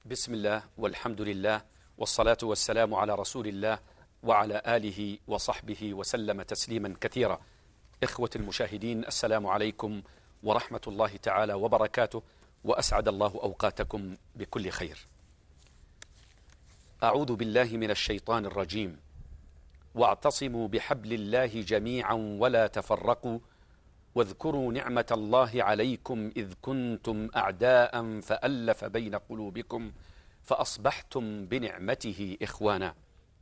بسم الله والحمد لله والصلاة والسلام على رسول الله وعلى آله وصحبه وسلم تسليما كثيرا. إخوة المشاهدين، السلام عليكم ورحمة الله تعالى وبركاته، وأسعد الله أوقاتكم بكل خير. أعوذ بالله من الشيطان الرجيم. واعتصموا بحبل الله جميعا ولا تفرقوا واذكروا نعمة الله عليكم إذ كنتم أعداء فألف بين قلوبكم فأصبحتم بنعمته إخوانا.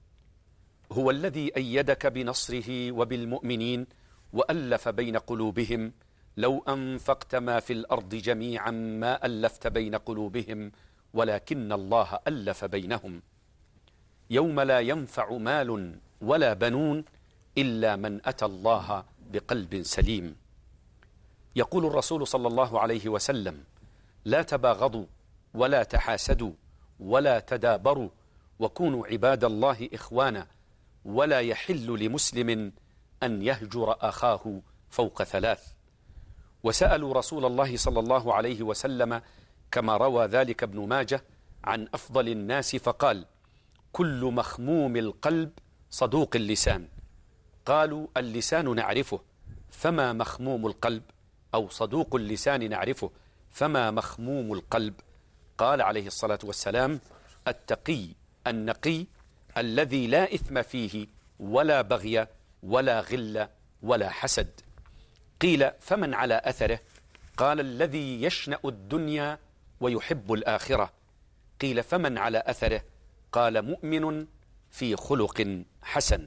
هو الذي أيدك بنصره وبالمؤمنين وألف بين قلوبهم لو أنفقت ما في الأرض جميعا ما ألفت بين قلوبهم ولكن الله ألف بينهم. يوم لا ينفع مال ولا بنون إلا من أتى الله بقلب سليم. يقول الرسول صلى الله عليه وسلم: لا تباغضوا ولا تحاسدوا ولا تدابروا وكونوا عباد الله إخوانا، ولا يحل لمسلم أن يهجر أخاه فوق ثلاث. وسألوا رسول الله صلى الله عليه وسلم كما روى ذلك ابن ماجه عن أفضل الناس فقال: كل مخموم القلب صدوق اللسان. قالوا: اللسان نعرفه فما مخموم القلب؟ أو صدوق اللسان نعرفه فما مخموم القلب؟ قال عليه الصلاة والسلام: التقي النقي الذي لا إثم فيه ولا بغي ولا غل ولا حسد. قيل: فمن على أثره؟ قال: الذي يشنأ الدنيا ويحب الآخرة. قيل: فمن على أثره؟ قال: مؤمن في خلق حسن.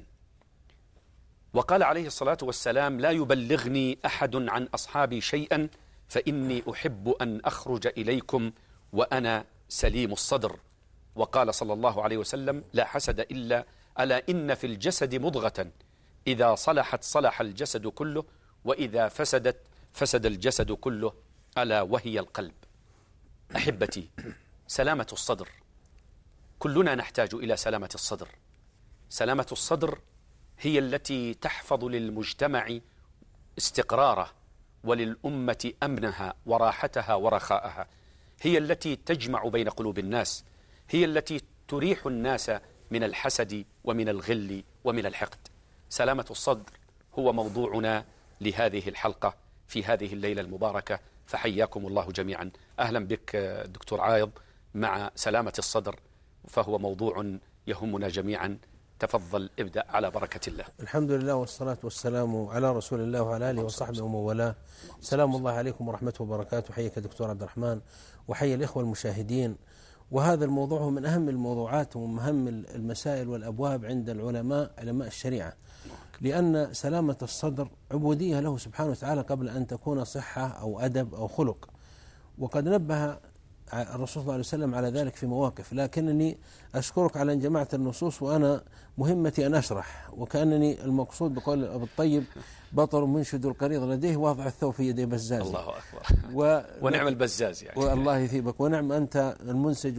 وقال عليه الصلاة والسلام: لا يبلغني أحد عن أصحابي شيئا فإني أحب أن أخرج إليكم وأنا سليم الصدر. وقال صلى الله عليه وسلم: لا حسد ألا إن في الجسد مضغة إذا صلحت صلح الجسد كله وإذا فسدت فسد الجسد كله ألا وهي القلب. أحبتي، سلامة الصدر، كلنا نحتاج إلى سلامة الصدر. سلامة الصدر هي التي تحفظ للمجتمع استقراره وللأمة أمنها وراحتها ورخاءها. هي التي تجمع بين قلوب الناس، هي التي تريح الناس من الحسد ومن الغل ومن الحقد. سلامة الصدر هو موضوعنا لهذه الحلقة في هذه الليلة المباركة، فحياكم الله جميعا. أهلا بك دكتور عايض مع سلامة الصدر، فهو موضوع يهمنا جميعا. تفضل، ابدأ على بركة الله. الحمد لله والصلاة والسلام على رسول الله وعلى آله وصحبه ومن والاه. سلام الله عليكم ورحمته وبركاته. حياك دكتور عبد الرحمن وحيا الإخوة المشاهدين. وهذا الموضوع هو من أهم الموضوعات ومن أهم المسائل والأبواب عند علماء الشريعة، لأن سلامة الصدر عبودية له سبحانه وتعالى قبل أن تكون صحة أو أدب أو خلق. وقد نبه الرسول صلى الله عليه وسلم على ذلك في مواقف، لكنني أشكرك على أن جمعت النصوص وأنا مهمتي أن أشرح، وكأنني المقصود بقول أبو الطيب: بطل منشد القريض لديه واضع الثوب في يدي بزاز. الله أكبر. ونعم البزاز يعني. والله يثيبك، ونعم أنت المنسج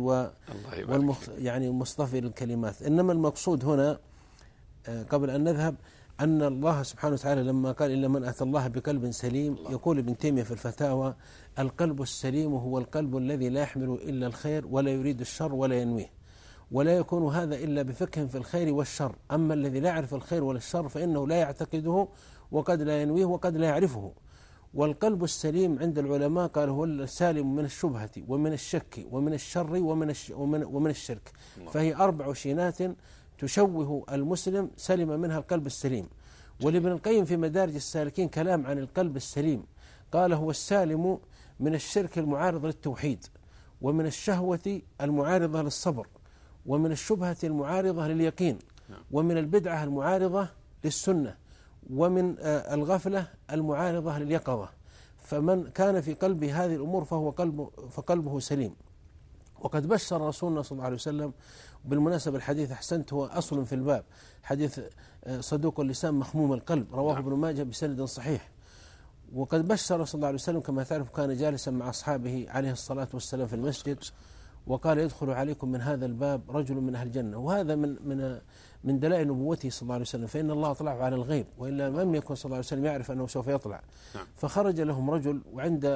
يعني مصطفي للكلمات. إنما المقصود هنا قبل أن نذهب أن الله سبحانه وتعالى لما قال: إلا من أتى الله بقلب سليم، يقول ابن تيمية في الفتاوى: القلب السليم هو القلب الذي لا يحمل إلا الخير ولا يريد الشر ولا ينويه، ولا يكون هذا إلا بفقه في الخير والشر. أما الذي لا يعرف الخير ولا الشر فإنه لا يعتقده وقد لا ينويه وقد لا يعرفه. والقلب السليم عند العلماء قال هو السالم من الشبهة ومن الشك ومن الشر ومن الشرك. فهي 4 شينات تشوه المسلم سلم منها القلب السليم. ولابن القيم في مدارج السالكين كلام عن القلب السليم، قال: هو السالم من الشرك المعارض للتوحيد، ومن الشهوة المعارضة للصبر، ومن الشبهة المعارضة لليقين، ومن البدعة المعارضة للسنة، ومن الغفلة المعارضة لليقظة. فمن كان في قلبه هذه الأمور فقلبه سليم. وقد بشر رسولنا صلى الله عليه وسلم، بالمناسبة الحديث أحسنت هو أصل في الباب، حديث صدوق اللسان مخموم القلب، رواه ابن ماجه بسند صحيح. وقد بشر صلى الله عليه وسلم كما تعرف كان جالسا مع أصحابه عليه الصلاة والسلام في المسجد، وقال: يدخل عليكم من هذا الباب رجل من أهل الجنة. وهذا من دلائل نبوته صلى الله عليه وسلم، فإن الله أطلعه على الغيب، وإلا لم يكن صلى الله عليه وسلم يعرف أنه سوف يطلع. فخرج لهم رجل، وعند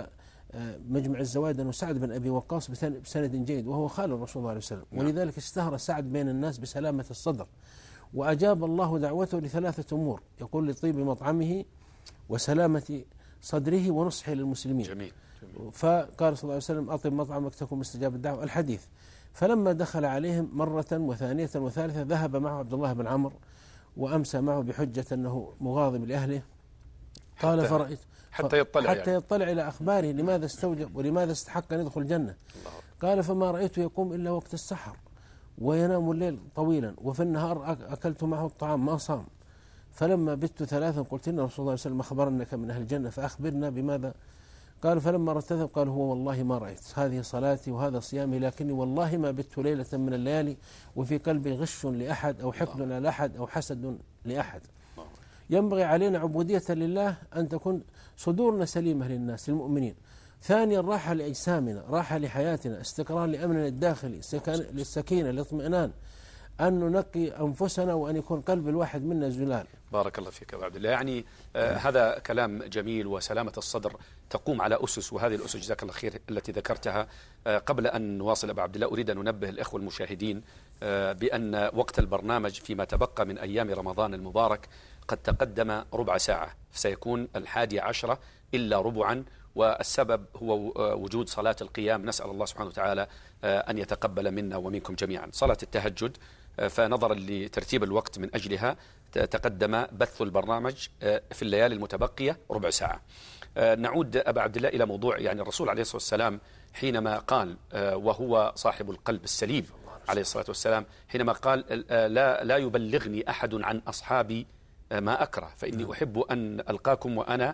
مجمع الزوائد أنه سعد بن أبي وقاص بسند جيد وهو خال الرسول صلى الله عليه وسلم، ولذلك اشتهر سعد بين الناس بسلامة الصدر، وأجاب الله دعوته لثلاثة أمور، يقول لطيب مطعمه وسلامة صدره ونصحه للمسلمين. جميل. فقال صلى الله عليه وسلم أطب مطعمك تكن مستجاب الدعوة الحديث. فلما دخل عليهم مرة وثانية وثالثة ذهب معه عبد الله بن عمرو وأمسى معه بحجة أنه مغاضب لأهله. قال فرأيت حتى يطلع إلى أخباره لماذا استوجب ولماذا استحق أن يدخل الجنة. قال فما رأيته يقوم إلا وقت السحر وينام الليل طويلا، وفي النهار أكلت معه الطعام ما صام. فلما بت ثلاثا قلت إن رسول الله صلى الله عليه وسلم أخبرنك من أهل الجنة فأخبرنا بماذا. قال فلما ارتثب قال هو والله ما رأيت، هذه صلاتي وهذا صيامي، لكني والله ما بت ليلة من الليالي وفي قلبي غش لأحد أو حقد على أحد أو حسد لأحد. ينبغي علينا عبودية لله أن تكون صدورنا سليمة للناس للمؤمنين. ثانيا راحة لأجسامنا، راحة لحياتنا، استقرار لأمننا الداخلي، للسكينة، للاطمئنان، أن ننقي أنفسنا وأن يكون قلب الواحد منا زلال. بارك الله فيك أبو عبد الله. يعني هذا كلام جميل، وسلامة الصدر تقوم على أسس، وهذه الأسس جزاك الله خير التي ذكرتها. قبل أن نواصل أبو عبد الله أريد أن ننبه الإخوة المشاهدين بأن وقت البرنامج فيما تبقى من أيام رمضان المبارك قد تقدم ربع ساعة، سيكون 11 إلا ربعا، والسبب هو وجود صلاة القيام. نسأل الله سبحانه وتعالى أن يتقبل منا ومنكم جميعا صلاة التهجد، فنظرا لترتيب الوقت من أجلها تقدم بث البرنامج في الليالي المتبقية ربع ساعة. نعود أبا عبد الله إلى موضوع، يعني الرسول عليه الصلاة والسلام حينما قال، وهو صاحب القلب السليم عليه الصلاة والسلام، حينما قال لا يبلغني أحد عن أصحابي ما أكره فإني أحب أن ألقاكم وأنا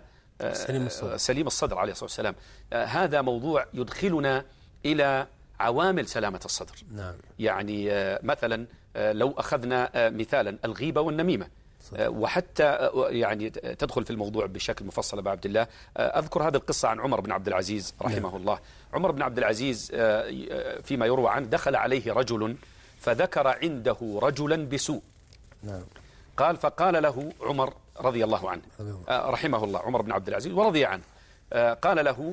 سليم الصدر عليه الصلاة والسلام. هذا موضوع يدخلنا إلى عوامل سلامة الصدر. نعم. يعني مثلا لو أخذنا مثالا الغيبة والنميمة، وحتى يعني تدخل في الموضوع بشكل مفصل أبا عبد الله. أذكر هذه القصة عن عمر بن عبد العزيز رحمه الله. عمر بن عبد العزيز فيما يروى عنه دخل عليه رجل فذكر عنده رجلا بسوء. نعم. قال فقال له عمر رضي الله عنه رحمه الله، عمر بن عبد العزيز ورضي عنه، قال له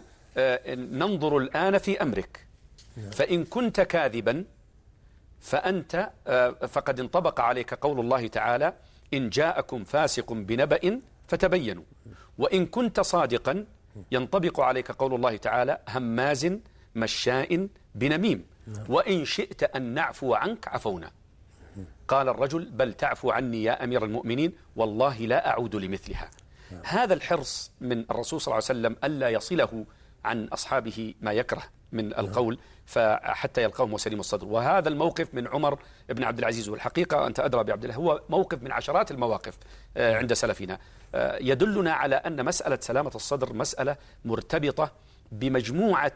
ننظر الآن في أمرك، فإن كنت كاذبا فأنت فقد انطبق عليك قول الله تعالى إن جاءكم فاسق بنبأ فتبينوا، وإن كنت صادقا ينطبق عليك قول الله تعالى هماز مشاء بنميم، وإن شئت أن نعفو عنك عفونا. قال الرجل بل تعفو عني يا أمير المؤمنين والله لا أعود لمثلها. هذا الحرص من الرسول صلى الله عليه وسلم ألا يصله عن أصحابه ما يكره من القول فحتى يلقاهم وسليم الصدر. وهذا الموقف من عمر بن عبد العزيز، والحقيقة أنت أدرى بعبد الله هو موقف من عشرات المواقف عند سلفنا يدلنا على أن مسألة سلامة الصدر مسألة مرتبطة بمجموعة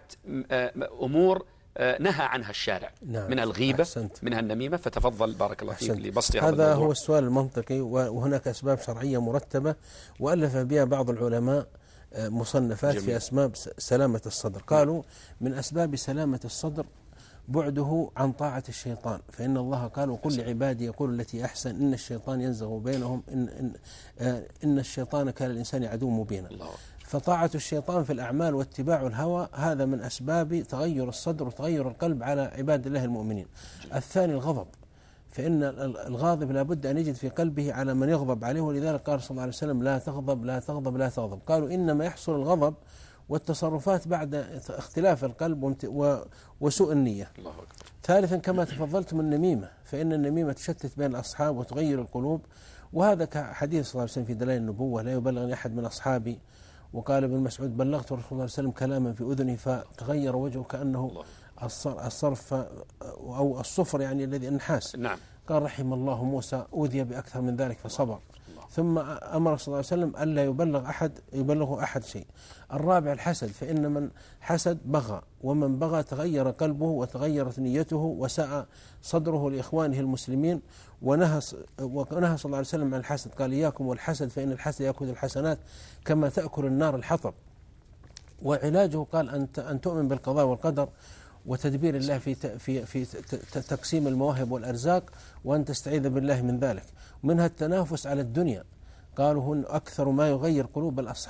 أمور نهى عنها الشارع. نعم. من الغيبة، منها النميمة. فتفضل بارك الله فيك لبسط هذا هو السؤال المنطقي، وهناك أسباب شرعية مرتبة وألف بها بعض العلماء مصنفات في أسباب سلامة الصدر. قالوا من أسباب سلامة الصدر بعده عن طاعة الشيطان، فإن الله قال وقل لعبادي يقول التي أحسن إن الشيطان ينزغ بينهم إن الشيطان كان الإنسان عدو مبينا. فطاعة الشيطان في الأعمال واتباع الهوى هذا من أسباب تغير الصدر وتغير القلب على عباد الله المؤمنين. الثاني الغضب، فإن الغاضب لا بد أن يجد في قلبه على من يغضب عليه، ولذلك قال صلى الله عليه وسلم لا تغضب لا تغضب لا تغضب. قالوا إنما يحصل الغضب والتصرفات بعد اختلاف القلب وسوء النية. الله أكبر. ثالثا كما تفضلتم النميمة، فإن النميمة تشتت بين الأصحاب وتغير القلوب، وهذا كحديث صلى الله عليه وسلم في دلائل النبوة لا يبلغني أحد من أصحابي. وقال ابن مسعود بلغت رسول الله صلى الله عليه وسلم كلاما في أذني فتغير وجهه كأنه الصرف أو الصفر يعني الذي النحاس. نعم. قال رحم الله موسى أوذي بأكثر من ذلك فصبر. ثم أمر صلى الله عليه وسلم ألا يبلغه أحد شيء. الرابع الحسد، فإن من حسد بغى، ومن بغى تغير قلبه وتغيرت نيته وساء صدره لإخوانه المسلمين. ونهى صلى الله عليه وسلم عن الحسد، قال إياكم والحسد فإن الحسد يأكل الحسنات كما تأكل النار الحطب. وعلاجه قال أن تؤمن بالقضاء والقدر وتدبير الله في تقسيم المواهب والأرزاق، وأن تستعيذ بالله من ذلك. منها التنافس على الدنيا، قالوا هن أكثر ما يغير قلوب الأصحاب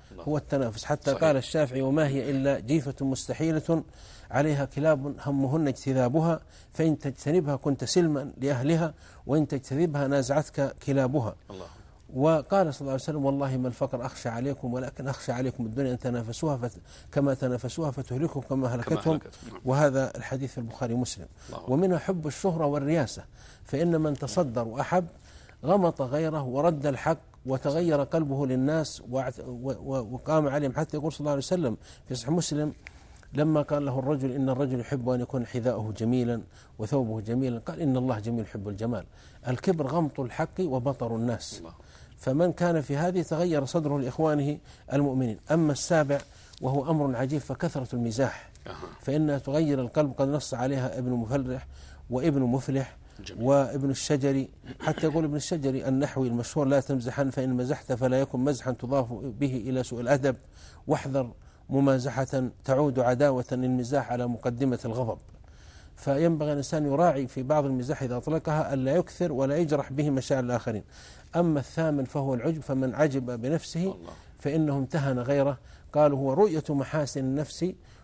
هو التنافس. حتى صحيح. قال الشافعي: وما هي إلا جيفة مستحيلة عليها كلاب همهن اجتذابها، فإن تجتنبها كنت سلما لأهلها، وإن تجتذبها نازعتك كلابها. الله. وقال صلى الله عليه وسلم: والله ما الفقر أخشى عليكم، ولكن أخشى عليكم الدنيا أن تنافسوها كما تنافسوها فتهلككم كما هلكتهم. وهذا الحديث في البخاري ومسلم. ومنها حب الشهرة والرياسة، فإن من تصدر وأحب غمط غيره ورد الحق وتغير قلبه للناس وقام عليهم، حتى يقول صلى الله عليه وسلم في صحيح مسلم لما قال له الرجل: إن الرجل يحب أن يكون حذاؤه جميلا وثوبه جميلا، قال: إن الله جميل يحب الجمال. الكبر غمط الحق وبطر الناس. فمن كان في هذه تغير صدره لإخوانه المؤمنين. أما السابع وهو أمر عجيب فكثرة المزاح، فإنها تغير القلب، قد نص عليها ابن مفلح وابن مفلح وابن الشجري. حتى يقول ابن الشجري النحوي المشهور: لا تمزحن فإن مزحت فلا يكن مزحا تضاف به إلى سوء الأدب، واحذر ممازحة تعود عداوة للمزاح على مقدمة الغضب. فينبغي الإنسان يراعي في بعض المزاح إذا أطلقها ألا يكثر ولا يجرح به مشاعر الآخرين. أما الثامن فهو العجب، فمن عجب بنفسه فإنه امتهن غيره. قالوا: هو رؤية محاسن النفس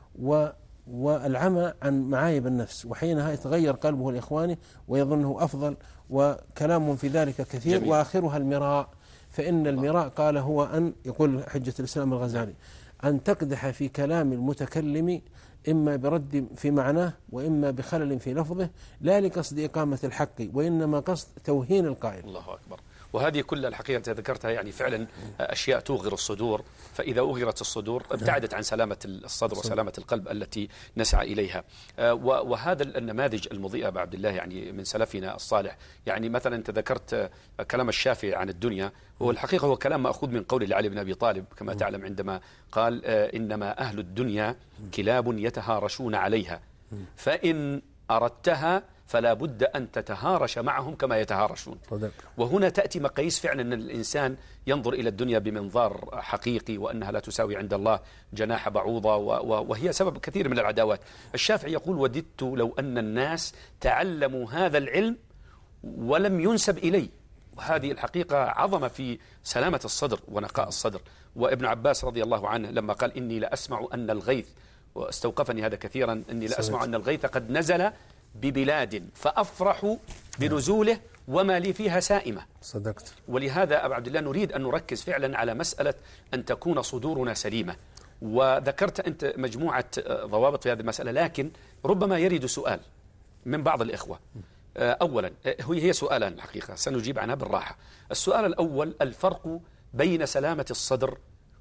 والعمى عن معايب النفس، وحينها يتغير قلبه لإخوانه ويظنه أفضل. وكلام في ذلك كثير. جميل. وآخرها المراء، فإن المراء قال هو أن يقول حجة الإسلام الغزالي: أن تقدح في كلام المتكلم إما برد في معناه وإما بخلل في لفظه، لا لقصد إقامة الحق وإنما قصد توهين القائل. الله أكبر. وهذه كل الحقيقة أنت ذكرتها يعني فعلا أشياء توغر الصدور، فإذا أغرت الصدور ابتعدت عن سلامة الصدر وسلامة القلب التي نسعى إليها. وهذا النماذج المضيئة بعبد الله يعني من سلفنا الصالح، يعني مثلا أنت ذكرت كلام الشافعي عن الدنيا، هو الحقيقة هو كلام مأخوذ من قول علي بن أبي طالب كما تعلم، عندما قال: إنما أهل الدنيا كلاب يتهارشون عليها، فإن أردتها فلا بد أن تتهارش معهم كما يتهارشون. وهنا تأتي مقاييس فعلا أن الإنسان ينظر إلى الدنيا بمنظار حقيقي، وأنها لا تساوي عند الله جناح بعوضة، وهي سبب كثير من العداوات. الشافعي يقول: وددت لو أن الناس تعلموا هذا العلم ولم ينسب إلي. وهذه الحقيقة عظمة في سلامة الصدر ونقاء الصدر. وابن عباس رضي الله عنه لما قال: إني لأسمع أن الغيث، واستوقفني هذا كثيرا، إني لأسمع أن الغيث قد نزل ببلاد فأفرح بنزوله وما لي فيها سائمة. صدقت. ولهذا أبو عبد الله نريد أن نركز فعلا على مسألة أن تكون صدورنا سليمة. وذكرت أنت مجموعة ضوابط في هذه المسألة، لكن ربما يرد سؤال من بعض الإخوة. أولا هي سؤالان الحقيقة سنجيب عنها بالراحة. السؤال الأول: الفرق بين سلامة الصدر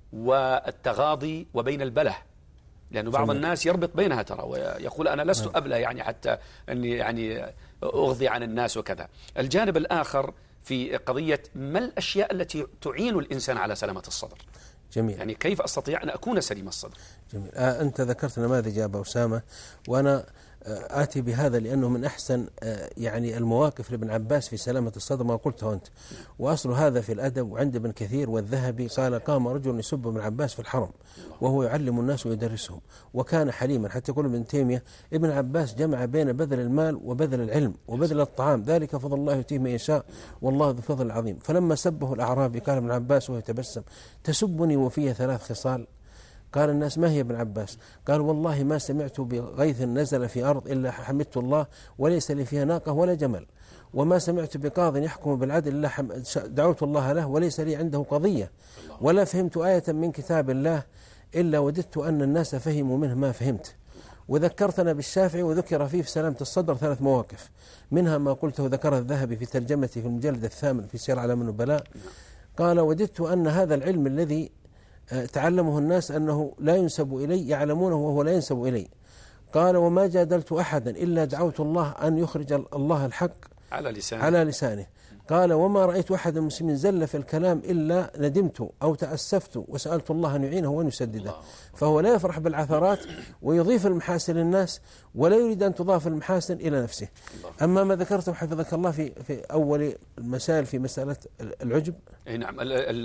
والتغاضي وبين البله، لأنه بعض الناس يربط بينها ترى ويقول: أنا لست أبلى يعني حتى أني يعني أغضي عن الناس وكذا. الجانب الآخر في قضية ما الأشياء التي تعين الإنسان على سلامة الصدر. جميل. يعني كيف أستطيع أن أكون سليم الصدر. جميل. أنت ذكرت نماذج يا أبا أسامة، وأنا آتي بهذا لأنه من أحسن يعني المواقف لابن عباس في سلامة الصدر ما قلته أنت. وأصل هذا في الأدب، وعند ابن كثير والذهبي قال: قام رجل يسب ابن عباس في الحرم وهو يعلم الناس ويدرسهم، وكان حليما. حتى يقول ابن تيمية: ابن عباس جمع بين بذل المال وبذل العلم وبذل الطعام، ذلك فضل الله يؤتيه من يشاء والله ذو فضل عظيم. فلما سبه الأعرابي قال ابن عباس وهو يتبسم: تسبني وفي 3 خصال؟ قال الناس: ما هي ابن عباس؟ قال: والله ما سمعت بغيث نزل في أرض إلا حمدت الله وليس لي فيها ناقة ولا جمل، وما سمعت بقاض يحكم بالعدل إلا دعوت الله له وليس لي عنده قضية، ولا فهمت آية من كتاب الله إلا وددت أن الناس فهموا منه ما فهمت. وذكرتنا بالشافعي، وذكر فيه في سلامة الصدر 3 مواقف، منها ما قلته ذكره الذهبي في ترجمته في المجلد 8 في سير أعلام النبلاء. قال: وددت أن هذا العلم الذي تعلمه الناس أنه لا ينسب إلي يعلمونه وهو لا ينسب إلي. قال: وما جادلت أحدا إلا دعوت الله أن يخرج الله الحق على لسانه. قال: وما رأيت أحد المسلمين زل في الكلام إلا ندمت أو تأسفت وسألت الله أن يعينه وأن يسدده. فهو لا يفرح بالعثرات ويضيف المحاسن للناس ولا يريد أن تضاف المحاسن إلى نفسه. أما ما ذكرته حفظك الله في أول المسائل في مسألة العجب، نعم،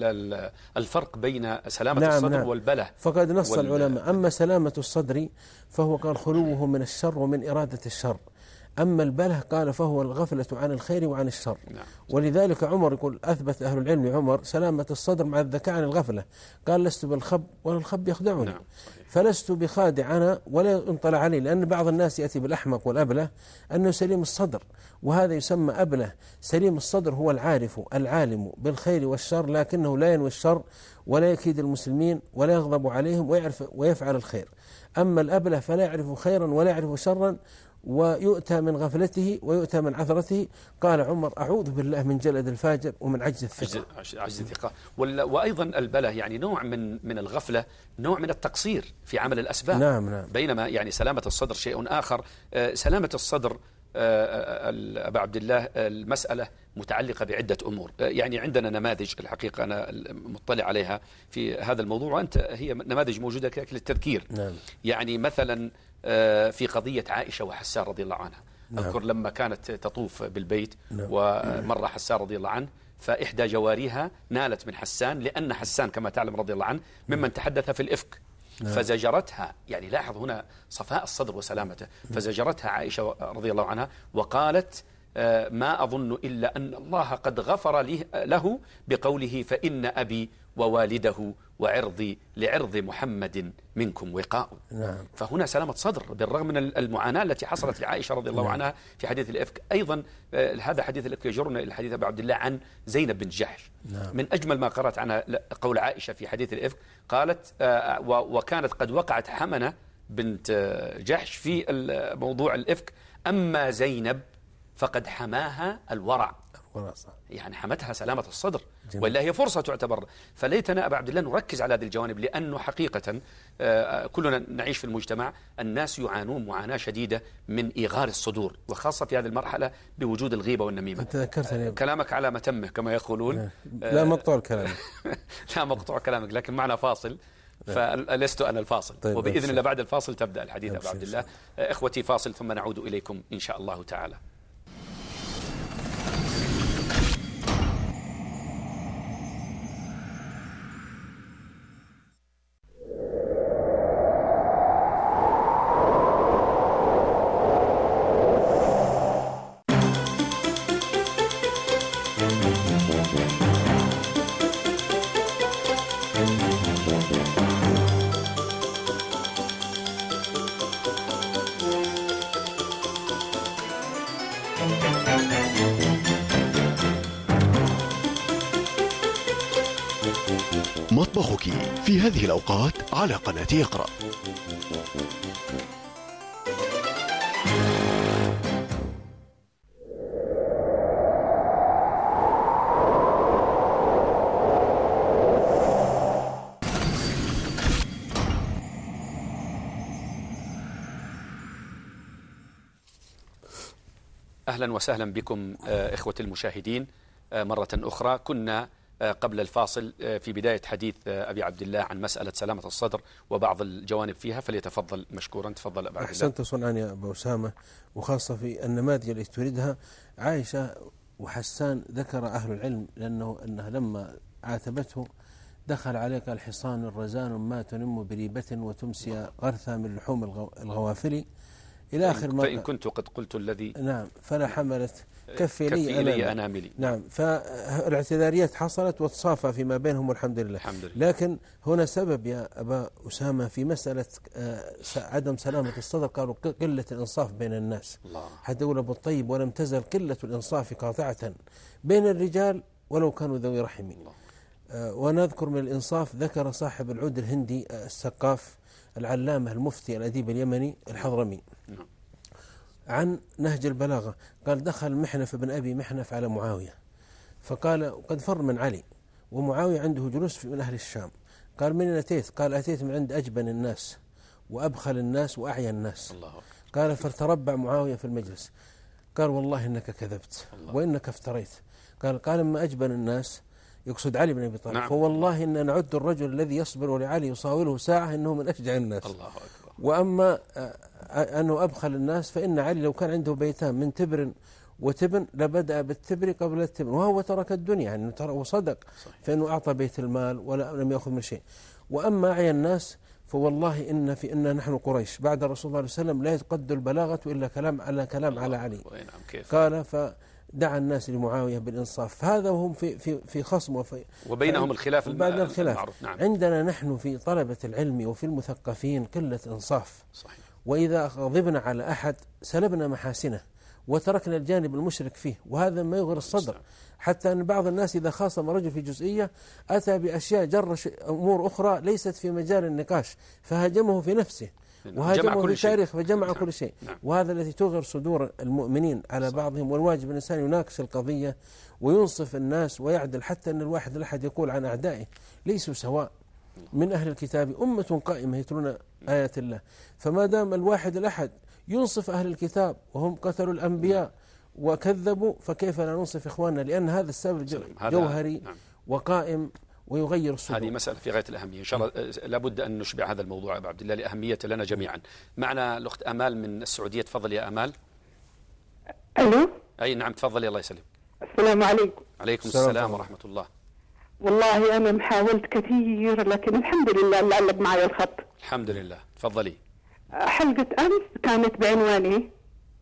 الفرق بين سلامة الصدر والبله، فقد نص العلماء: أما سلامة الصدر فهو قال: خلوه من الشر ومن إرادة الشر. أما البله قال فهو الغفلة عن الخير وعن الشر. نعم. ولذلك عمر يقول أثبت أهل العلم لعمر سلامة الصدر مع الذكاء عن الغفلة، قال لست بالخب ولا الخب يخدعني. نعم. فلست بخادع أنا ولا ينطلع علي، لأن بعض الناس يأتي بالأحمق والأبله أنه سليم الصدر، وهذا يسمى أبله. سليم الصدر هو العارف العالم بالخير والشر، لكنه لا ينوي الشر ولا يكيد المسلمين ولا يغضب عليهم ويفعل الخير. أما الأبله فلا يعرف خيرا ولا يعرف شرا، ويؤتى من غفلته ويؤتى من عثرته. قال عمر أعوذ بالله من جلد الفاجر ومن عجز الثقة. عجز الثقة. وأيضا البله يعني نوع من الغفلة، نوع من التقصير في عمل الأسباب. نعم. بينما يعني سلامة الصدر شيء آخر. سلامة الصدر أبا عبد الله المسألة متعلقة بعدة أمور. يعني عندنا نماذج الحقيقة أنا مطلع عليها في هذا الموضوع، وأنت هي نماذج موجودة للتذكير. نعم. يعني مثلا في قضية عائشة وحسان رضي الله عنها. نعم. أذكر لما كانت تطوف بالبيت، نعم. ومر حسان رضي الله عنه، فإحدى جواريها نالت من حسان، لأن حسان كما تعلم رضي الله عنه ممن تحدث في الإفك. نعم. فزجرتها، يعني لاحظ هنا صفاء الصدر وسلامته، فزجرتها عائشة رضي الله عنها وقالت ما أظن إلا أن الله قد غفر له بقوله فإن أبي ووالده وعرضي لعرض محمد منكم وقاء. نعم. فهنا سلامة صدر بالرغم من المعاناة التي حصلت لعائشة رضي الله عنها في حديث الإفك. أيضا هذا حديث الإفك يجرنا إلى حديث أبي عبد الله عن زينب بن جحش. نعم. من أجمل ما قرأت عنها قول عائشة في حديث الإفك، قالت وكانت قد وقعت حمنة بنت جحش في موضوع الإفك، أما زينب فقد حماها الورع. يعني حمتها سلامة الصدر، وإلا هي فرصة تعتبر. فليتنا أبا عبد الله نركز على هذه الجوانب، لأنه حقيقة كلنا نعيش في المجتمع، الناس يعانون معاناة شديدة من إيغار الصدور، وخاصة في هذه المرحلة بوجود الغيبة والنميمة. أنت ذكرتني كلامك على متمه كما يقولون. لا مقطوع كلامك. لا مقطوع كلامك، لكن معنا فاصل، فلست أنا الفاصل. طيب، وبإذن الله بعد الفاصل تبدأ الحديث أبا عبد الله. إخوتي فاصل ثم نعود إليكم إن شاء الله تعالى. مطبخك في هذه الأوقات على قناة اقرأ. أهلا وسهلا بكم إخوة المشاهدين مرة أخرى. كنا قبل الفاصل في بداية حديث أبي عبد الله عن مسألة سلامة الصدر وبعض الجوانب فيها، فليتفضل مشكورا. تفضل أبا عبد الله. أحسنت صنعا يا أبا أسامة، وخاصة في النماذج التي تريدها. عائشة وحسان ذكر أهل العلم أنها لما عاتبته دخل عليك الحصان الرزان ما تنم بريبة وتمسي غرثا من لحوم الغوافل إلى آخر ما. فإن كنت قد قلت الذي نعم فلا حملت كفي إلي أناملي. نعم. فالاعتذاريات حصلت وتصافى فيما بينهم والحمد لله. لكن هنا سبب يا أبا أسامة في مسألة عدم سلامة الصدر، قالوا قلة الإنصاف بين الناس. حتى يقول أبو الطيب ولم تزل قلة الإنصاف قاطعة بين الرجال ولو كانوا ذوي رحم. ونذكر من الإنصاف ذكر صاحب العود الهندي السقاف العلامة المفتي الأديب اليمني الحضرمي عن نهج البلاغة، قال دخل محنف بن أبي محنف على معاوية فقال قد فر من علي، ومعاوية عنده جلوس من أهل الشام. قال من أتيت؟ قال أتيت من عند أجبن الناس وأبخل الناس وأعيا الناس. قال فتربع معاوية في المجلس، قال والله إنك كذبت وإنك افتريت. قال ما أجبن الناس يقصد علي بن أبي طالب. نعم. فوالله إن نعد الرجل الذي يصبر ولعلي يصاوله ساعة إنه من أشجع الناس. الله أكبر. وأما أنه أبخل الناس فإن علي لو كان عنده بيتان من تبر وتبن لبدأ بالتبر قبل التبن، وهو ترك الدنيا يعني وصدق، فإنه أعطى بيت المال ولم يأخذ من شيء. وأما أعيا الناس فوالله إن نحن قريش بعد الرسول صلى الله عليه وسلم لا يتقد البلاغة إلا كلام على علي. قال فدعا الناس لمعاوية بالإنصاف، هذا وهم في خصم وبينهم الخلاف المعروف. نعم. عندنا نحن في طلبة العلم وفي المثقفين قلة إنصاف. صحيح. وإذا غضبنا على أحد سلبنا محاسنه وتركنا الجانب المشرك فيه، وهذا ما يغر الصدر. حتى أن بعض الناس إذا خاصم رجل في جزئية أتى بأشياء جر أمور أخرى ليست في مجال النقاش فهاجمه في نفسه وهاجمه في تاريخ فجمع كل شيء. وهذا الذي تغر صدور المؤمنين على بعضهم. والواجب الإنسان يناقش القضية وينصف الناس ويعدل، حتى أن الواحد الأحد يقول عن أعدائه ليسوا سواء، من أهل الكتاب أمة قائمة يتلون آيات الله. فما دام الواحد الأحد ينصف أهل الكتاب وهم قتلوا الأنبياء وكذبوا، فكيف لا ننصف إخواننا؟ لأن هذا السبب جوهري وقائم ويغير الصدور. هذه مسألة في غاية الأهمية، إن شاء الله لابد أن نشبع هذا الموضوع أبو عبد الله لأهميته لنا جميعا. معنا الأخت آمال من السعودية، تفضل يا آمال. ألو. أي نعم تفضلي، الله يسلم. السلام عليكم. عليكم السلام ورحمة الله. والله أنا محاولت كثير لكن الحمد لله اللي علق معي الخط. الحمد لله، تفضلي. حلقة أمس كانت بعنوان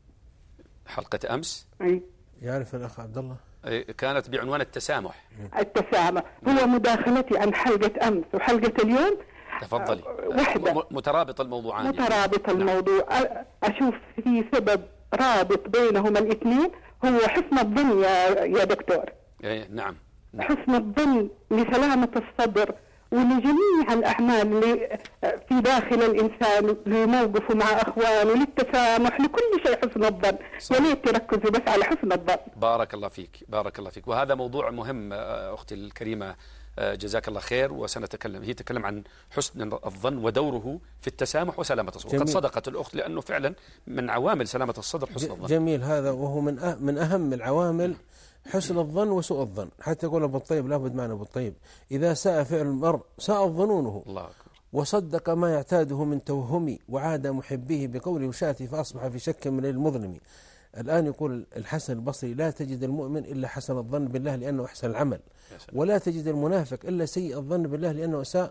حلقة أمس؟ أي. يعرف الأخ عبد الله؟ كانت بعنوان التسامح. التسامح هو مداخلتي عن حلقة أمس وحلقة اليوم. تفضلي. وحدة مترابط الموضوعان. مترابط يعني. الموضوع أشوف في سبب رابط بينهما الاثنين، هو حسن الظن يا دكتور. نعم. حسن الظن لسلامة الصدر ولجميع الأعمال اللي في داخل الإنسان، لموقفه مع أخوانه، للتسامح، لكل شيء حسن الظن. وليت تركزوا بس على حسن الظن. بارك الله فيك، بارك الله فيك. وهذا موضوع مهم أختي الكريمة، جزاك الله خير. وسنتكلم، هي تتكلم عن حسن الظن ودوره في التسامح وسلامة الصدر. وقد صدقت الأخت، لأنه فعلا من عوامل سلامة الصدر حسن الظن. جميل هذا، وهو من أهم العوامل حسن الظن وسوء الظن. حتى يقول أبو الطيب، لابد معنى أبو الطيب، إذا ساء فعل المرء ساء ظنونه. الله أكبر. وصدق ما يعتاده من توهم وعاد محبيه بقوله شاتي فأصبح في شك من المظلم. الآن يقول الحسن البصري: لا تجد المؤمن إلا حسن الظن بالله لأنه أحسن العمل، ولا تجد المنافق إلا سيء الظن بالله لأنه أساء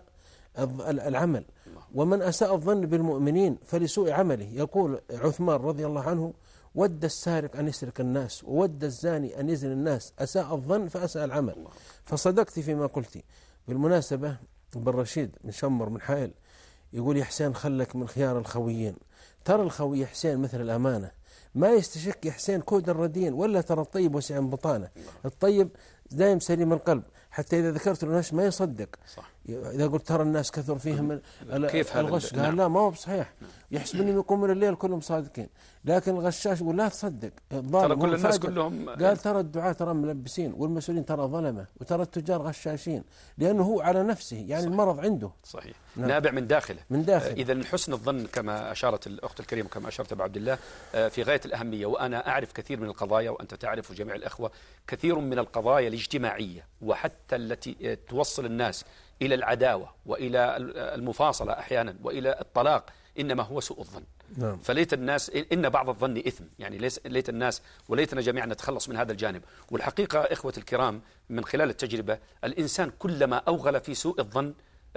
العمل. ومن أساء الظن بالمؤمنين فلسوء عمله. يقول عثمان رضي الله عنه: ود السارق أن يسرق الناس وود الزاني أن يزن الناس، أساء الظن فأساء العمل. فصدقت فيما قلت. بالمناسبة ابن رشيد من شمر من حائل يقول: يا حسين خلك من خيار الخويين. ترى الخوي حسين مثل الأمانة، ما يستشك يا حسين كود الردين، ولا ترى الطيب وسع بطانه. الطيب دائم سليم القلب، حتى إذا ذكرت له الناس ما يصدق. صح. إذا قلت ترى الناس كثر فيهم الغش، قال لا ما هو بصحيح، يحسبني يقوم من الليل كلهم صادقين. لكن الغشاش يقول لا تصدق، ترى كل الناس كلهم. قال ترى الدعاة ترى ملبسين، والمسؤولين ترى ظلمة، وترى التجار غشاشين، لأنه هو على نفسه يعني. صحيح. المرض عنده. صحيح. نابع من داخله. من داخل. إذا حسن الظن كما أشارت الأخت الكريمة وكما أشرت أبو عبد الله في غاية الأهمية. وأنا أعرف كثير من القضايا، وأنت تعرف وجميع الأخوة، كثير من القضايا الاجتماعية وحتى التي توصل الناس إلى العداوة وإلى المفاصلة أحيانا وإلى الطلاق، إنما هو سوء الظن. نعم. فليت الناس، إن بعض الظن إثم، يعني ليت الناس وليتنا جميعا نتخلص من هذا الجانب. والحقيقة إخوة الكرام، من خلال التجربة، الإنسان كلما أوغل في سوء الظن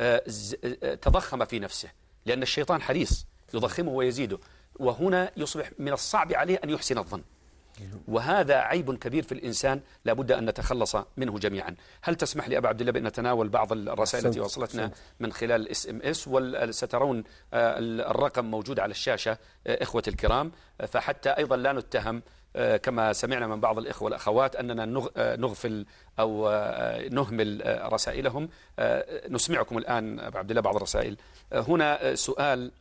تضخم في نفسه، لأن الشيطان حريص يضخمه ويزيده، وهنا يصبح من الصعب عليه أن يحسن الظن. وهذا عيب كبير في الإنسان لابد أن نتخلص منه جميعا. هل تسمح لي أبا عبد الله بأن نتناول بعض الرسائل التي وصلتنا من خلال SMS؟ وسترون الرقم موجود على الشاشة إخوة الكرام، فحتى أيضا لا نتهم كما سمعنا من بعض الإخوة والأخوات أننا نغفل أو نهمل رسائلهم. نسمعكم الآن أبا عبد الله بعض الرسائل. هنا سؤال: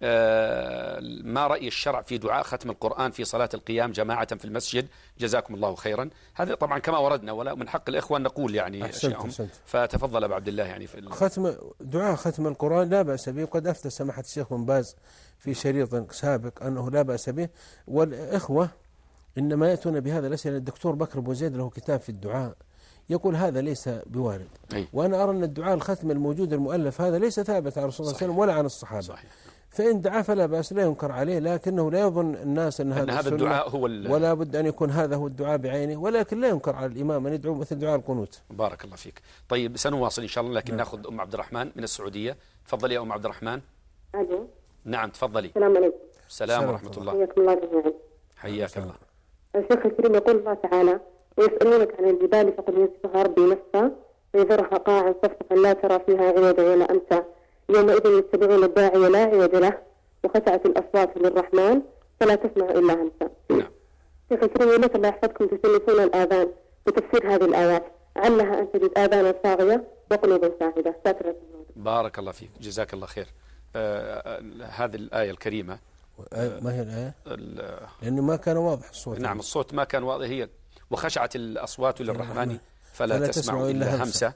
ما رأي الشرع في دعاء ختم القرآن في صلاة القيام جماعة في المسجد؟ جزاكم الله خيرا. هذا طبعا كما وردنا، ولا من حق الإخوة أن نقول يعني أشياءهم. فتفضل أبو عبد الله. يعني في دعاء ختم القرآن لا بأس به، وقد أفتى سماحة الشيخ بن باز في شريط سابق أنه لا بأس به. والإخوة إنما يأتون بهذا الأسئلة. الدكتور بكر بو زيد له كتاب في الدعاء يقول هذا ليس بوارد. وأنا أرى أن الدعاء الختم الموجود المؤلف هذا ليس ثابت عن رسول الله صلى الله عليه وسلم ولا عن الصحابة. صحيح. فإن دعا فلا بأس، لا ينكر عليه، لكنه لا يظن الناس أن هذا الدعاء هو ولا بد أن يكون هذا هو الدعاء بعينه، ولكن لا ينكر على الإمام أن يدعو مثل دعاء القنوت. بارك الله فيك. طيب سنواصل إن شاء الله، لكن نأخذ أم عبد الرحمن من السعودية. تفضلي يا أم عبد الرحمن. ألو. نعم تفضلي. السلام عليكم. السلام ورحمة الله. حياكم الله جميعا. حياك الله. الشيخ الكريم يقول الله تعالى: ويسألونك عن الجبال فقد ينسفها ربي نسفا فيذرها قاعا صفصفا لا ترى فيها عوجا ولا أمتا يومئذ يتبعون الداعي لا عوج له وخشعت الأصوات للرحمن فلا تسمع إلا همسا. نعم. شيخ الكريم لك الله يحفظكم تسلفون الآذان بتفسير هذه الآيات، علها أن تجد آذانا صاغية وقلوبا ساعدة. بارك الله فيك، جزاك الله خير. هذه الآية الكريمة ما هي الآية؟ لأنه ما كان واضح الصوت. نعم الصوت ما كان واضح. هي وخشعت الأصوات للرحمن فلا تسمع إلا همسة.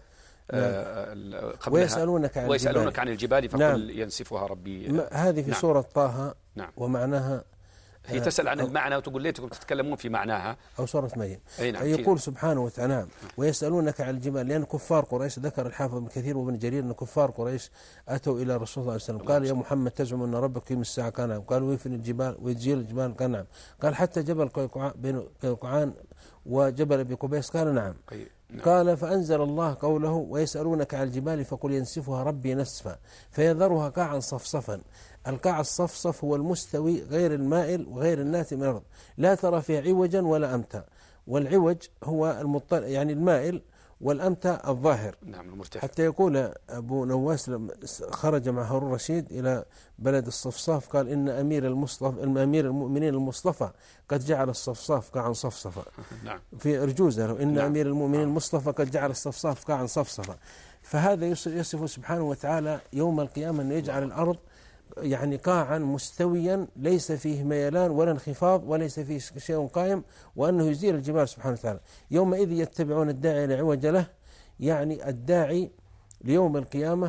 ويسألونك عن الجبال فقل نعم. ينسفها ربي. هذه في نعم. سورة طه. نعم. ومعناها هي تسأل عن المعنى وتقول ليتكم تتكلمون في معناها. أو سورة مريم. نعم. يقول سبحانه وتعالى: ويسألونك عن الجبال، لأن كفار قريش، ذكر الحافظ ابن كثير وابن جرير أن كفار قريش أتوا إلى رسول الله صلى الله عليه وسلم، قال: يا محمد تزعم أن ربك يوم الساعة؟ قال نعم. قالوا: ويفن الجبال ويجيل الجبال؟ قال نعم. قال: حتى جبل قيقعان وجبل أبي قبيس؟ قال نعم. قال: فأنزل الله قوله: ويسألونك عن الجبال فقل ينسفها ربي نسفا فيذرها قاعا صفصفا. القاع الصفصف هو المستوي غير المائل وغير الناتئ من الأرض، لا ترى فيه عوجا ولا أمتا. والعوج هو يعني المائل، والأمتا الظاهر. نعم المرتفع. حتى يقول أبو نواس لما خرج مع هارون الرشيد إلى بلد الصفصاف قال: إن أمير المؤمنين المصطفى قد جعل الصفصاف قاعا صفصفا. نعم. في أرجوزة: إن نعم. أمير المؤمنين المصطفى قد جعل الصفصاف قاعا صفصفا. فهذا يصف سبحانه وتعالى يوم القيامة أن يجعل الأرض يعني قاعا مستويا ليس فيه ميلان ولا انخفاض وليس فيه شيء قائم، وأنه يزيل الجبال سبحانه وتعالى. يومئذ يتبعون الداعي لا عوج له، يعني الداعي ليوم القيامة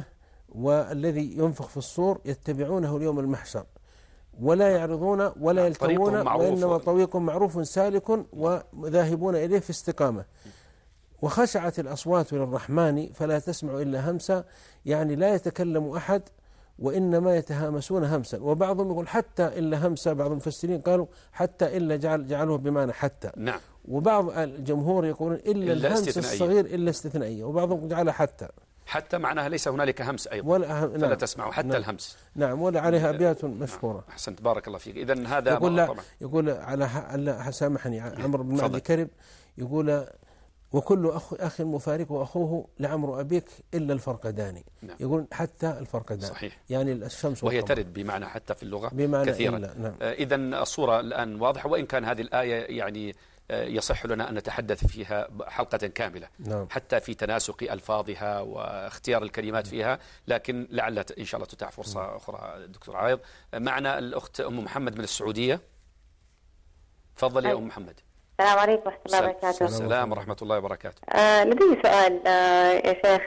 والذي ينفخ في الصور يتبعونه ليوم المحشر، ولا يعرضون ولا يلتوون، وإنما طريق معروف سالك وذاهبون إليه في استقامة. وخشعت الأصوات للرحمن فلا تسمع إلا همسا، يعني لا يتكلم أحد وإنما يتهامسون همسا. وبعضهم يقول حتى إلا همسا، بعض المفسرين قالوا حتى إلا جعلوه بمعنى حتى. نعم. وبعض الجمهور يقولون إلا الهمس الصغير إلا استثنائية، وبعضهم جعل حتى معناها ليس هنالك همس أيضا فلا نعم. تسمعوا حتى نعم. الهمس. نعم. ولا عليها أبيات مشهورة. نعم. أحسنت بارك الله فيك. إذن هذا يقول على سامحني عمرو بن معدي كرب يقول: وكل أخ مفارق أخوه لعمر أبيك إلا الفرقداني. نعم. يقول حتى الفرقدان. صحيح. يعني الشمس وهي ترد بمعنى حتى في اللغة بمعنى كثيرا. نعم. إذن الصورة الآن واضحة، وإن كان هذه الآية يعني يصح لنا أن نتحدث فيها حلقة كاملة. نعم. حتى في تناسق ألفاظها واختيار الكلمات فيها، لكن لعل إن شاء الله تتاح فرصة أخرى. دكتور عايض، معنا الأخت أم محمد من السعودية. تفضلي يا أم محمد. السلام عليكم ورحمة الله وبركاته. السلام ورحمة الله وبركاته. لدي سؤال يا شيخ.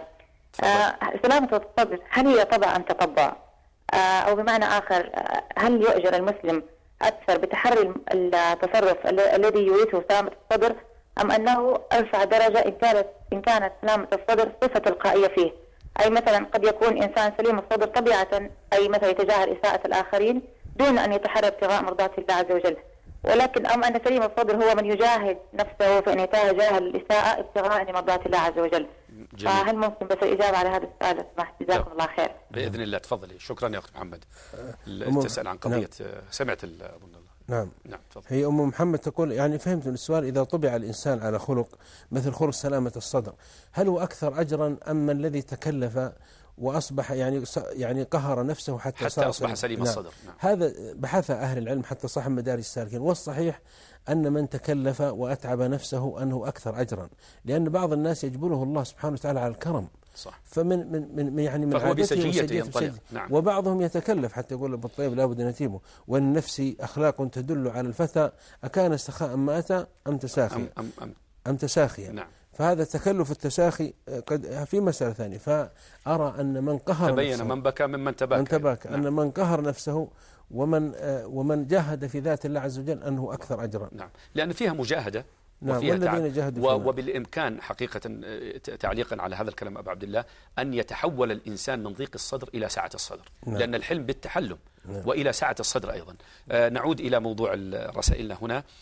سلامة الصدر هل هي طبع أم تطبع؟ أو بمعنى آخر، هل يؤجر المسلم أكثر بتحري التصرف الذي يورثه سلامة الصدر، أم أنه أرفع درجة إن كانت سلامة الصدر صفة تلقائية فيه؟ أي مثلا قد يكون إنسان سليم الصدر طبيعة، أي مثلا يتجاهل إساءة الآخرين دون أن يتحرى ابتغاء مرضات الله عز وجل، ولكن أم أن سليم الصدر هو من يجاهد نفسه فإن يتجاهل الإساءة ابتغاء مرضات الله عز وجل. فهل ممكن بس الإجابة على هذا السؤال لو سمحت؟ جزاكم الله خير. بإذن الله. تفضلي. شكرا يا أخت محمد. تسأل عن قضية سمعت أظن الله. نعم. نعم. هي أم محمد تقول يعني فهمت من السؤال: إذا طبع الإنسان على خلق مثل خلق سلامة الصدر هل هو أكثر أجرا أم الذي تكلف وأصبح يعني قهر نفسه حتى أصبح سليم الصدر؟ نعم. هذا بحث أهل العلم حتى صاحب مدارج السالكين، والصحيح أن من تكلف وأتعب نفسه أنه أكثر أجرا، لأن بعض الناس يجبله الله سبحانه وتعالى على الكرم. صح. فمن يعني من فهو بسجيته ينطلق. نعم. وبعضهم يتكلف حتى يقول ابو الطيب لا بد نتيبه: والنفس أخلاق تدل على الفتى أكان سخاء ما أتى أم تساخي أم تساخيا. نعم. فهذا تكلف التساخي قد في مسألة ثانية. فأرى أن من قهر تبين نفسه من بكى ممن تباكى. نعم. أن من قهر نفسه ومن جاهد في ذات الله عز وجل أنه أكثر أجرا. نعم. لأن فيها مجاهدة وفيها وبالإمكان حقيقة تعليقا على هذا الكلام أبا عبد الله أن يتحول الإنسان من ضيق الصدر إلى سعة الصدر. لأن الحلم بالتحلم وإلى سعة الصدر أيضا. نعود إلى موضوع رسائلنا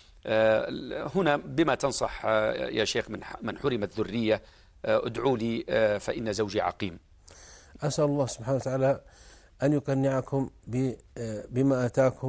هنا بما تنصح يا شيخ من حرم الذرية. ادعوا لي فإن زوجي عقيم. أسأل الله سبحانه وتعالى أن يقنعكم بما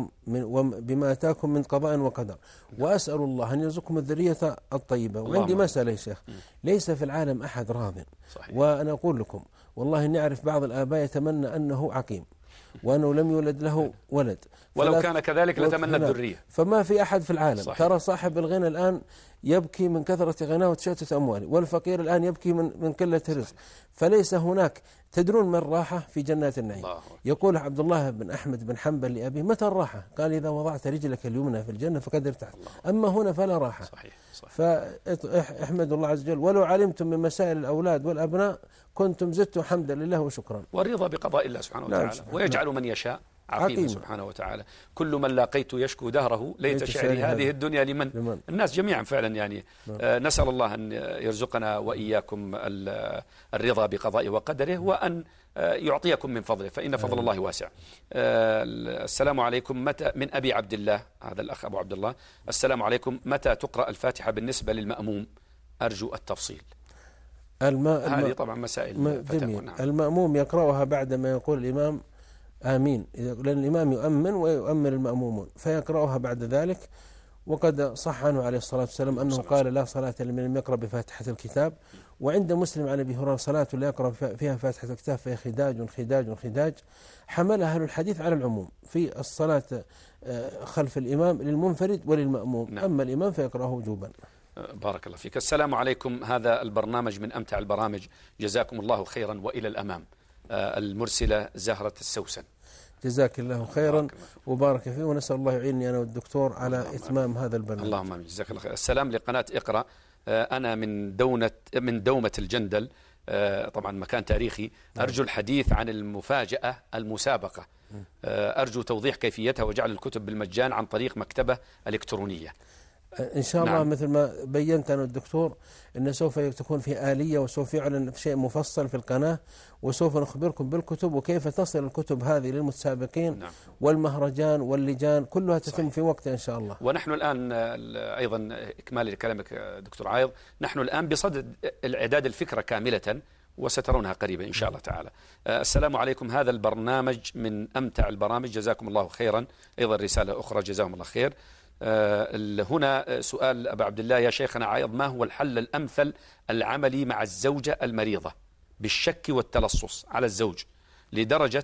أتاكم من قضاء وقدر، وأسأل الله أن يرزقكم الذرية الطيبة. وعندي مسألة يا شيخ، ليس في العالم أحد راض، وأنا أقول لكم والله إني أعرف بعض الآباء يتمنى أنه عقيم وأنه لم يولد له ولد، ولو كان كذلك لتمنى الذرية. فما في أحد في العالم. صحيح. ترى صاحب الغنى الآن يبكي من كثرة غناه وتشتت أمواله، والفقير الآن يبكي من قلة الرزق. فليس هناك، تدرون من راحة في جنات النعيم؟ يقول عبد الله بن أحمد بن حنبل لأبيه: متى الراحة؟ قال: إذا وضعت رجلك اليمنى في الجنة فقد ارتحت، أما هنا فلا راحة. صحيح. فاحمدوا الله عز وجل، ولو علمتم من مسائل الأولاد والأبناء كنتم زدتم حمدا لله وشكرا. والرضا بقضاء الله سبحانه وتعالى. ويجعل من يشاء عقيم سبحانه وتعالى. كل من لاقيت يشكو دهره ليت شعري هذه الدنيا لمن الناس جميعا فعلا يعني. نسأل الله أن يرزقنا وإياكم الرضا بقضاء وقدره، وأن يعطيكم من فضله، فإن فضل الله واسع. السلام عليكم، متى من أبي عبد الله، هذا الأخ أبو عبد الله: السلام عليكم، متى تقرأ الفاتحة بالنسبة للمأموم؟ أرجو التفصيل. هذه طبعا مسائل فتاوى. نعم. المأموم يقرأها بعدما يقول الإمام آمين، لأن الإمام يؤمن ويؤمن المأمومون، فيقرأها بعد ذلك. وقد صح عنه عليه الصلاة والسلام أنه قال: لا صلاة لمن لم يقرأ بفاتحة الكتاب. وعند مسلم عن أبي هريرة: صلاة لا يقرأ فيها فاتحة الكتاب فهي خداج خداج خداج. حملها أهل الحديث على العموم في الصلاة خلف الإمام للمنفرد وللمأموم. نعم. أما الإمام فيقرأه وجوبا. بارك الله فيك. السلام عليكم، هذا البرنامج من أمتع البرامج، جزاكم الله خيرا وإلى الأمام. المرسلة زهرة السوسن. جزاك الله خيرا وبارك فيه، ونسأل الله يعينني أنا والدكتور على إتمام هذا البرنامج. اللهم آمين. جزاك الله خير. السلام لقناة اقرأ. أنا من دومة الجندل، طبعا مكان تاريخي. أرجو الحديث عن المفاجأة المسابقة. أرجو توضيح كيفيتها وجعل الكتب بالمجان عن طريق مكتبة إلكترونية. إن شاء الله. نعم. مثل ما بينت أنا الدكتور أن سوف تكون في آلية، وسوف يعلن شيء مفصل في القناة، وسوف نخبركم بالكتب وكيف تصل الكتب هذه للمتسابقين. نعم. والمهرجان واللجان كلها تتم في وقت إن شاء الله. ونحن الآن أيضا إكمال لكلامك دكتور عايض، نحن الآن بصدد الإعداد الفكرة كاملة، وسترونها قريبا إن شاء الله تعالى. السلام عليكم، هذا البرنامج من أمتع البرامج، جزاكم الله خيرا. أيضا رسالة أخرى: جزاهم الله خير. هنا سؤال أبا عبد الله: يا شيخنا عايض، ما هو الحل الأمثل العملي مع الزوجة المريضة بالشك والتلصص على الزوج لدرجة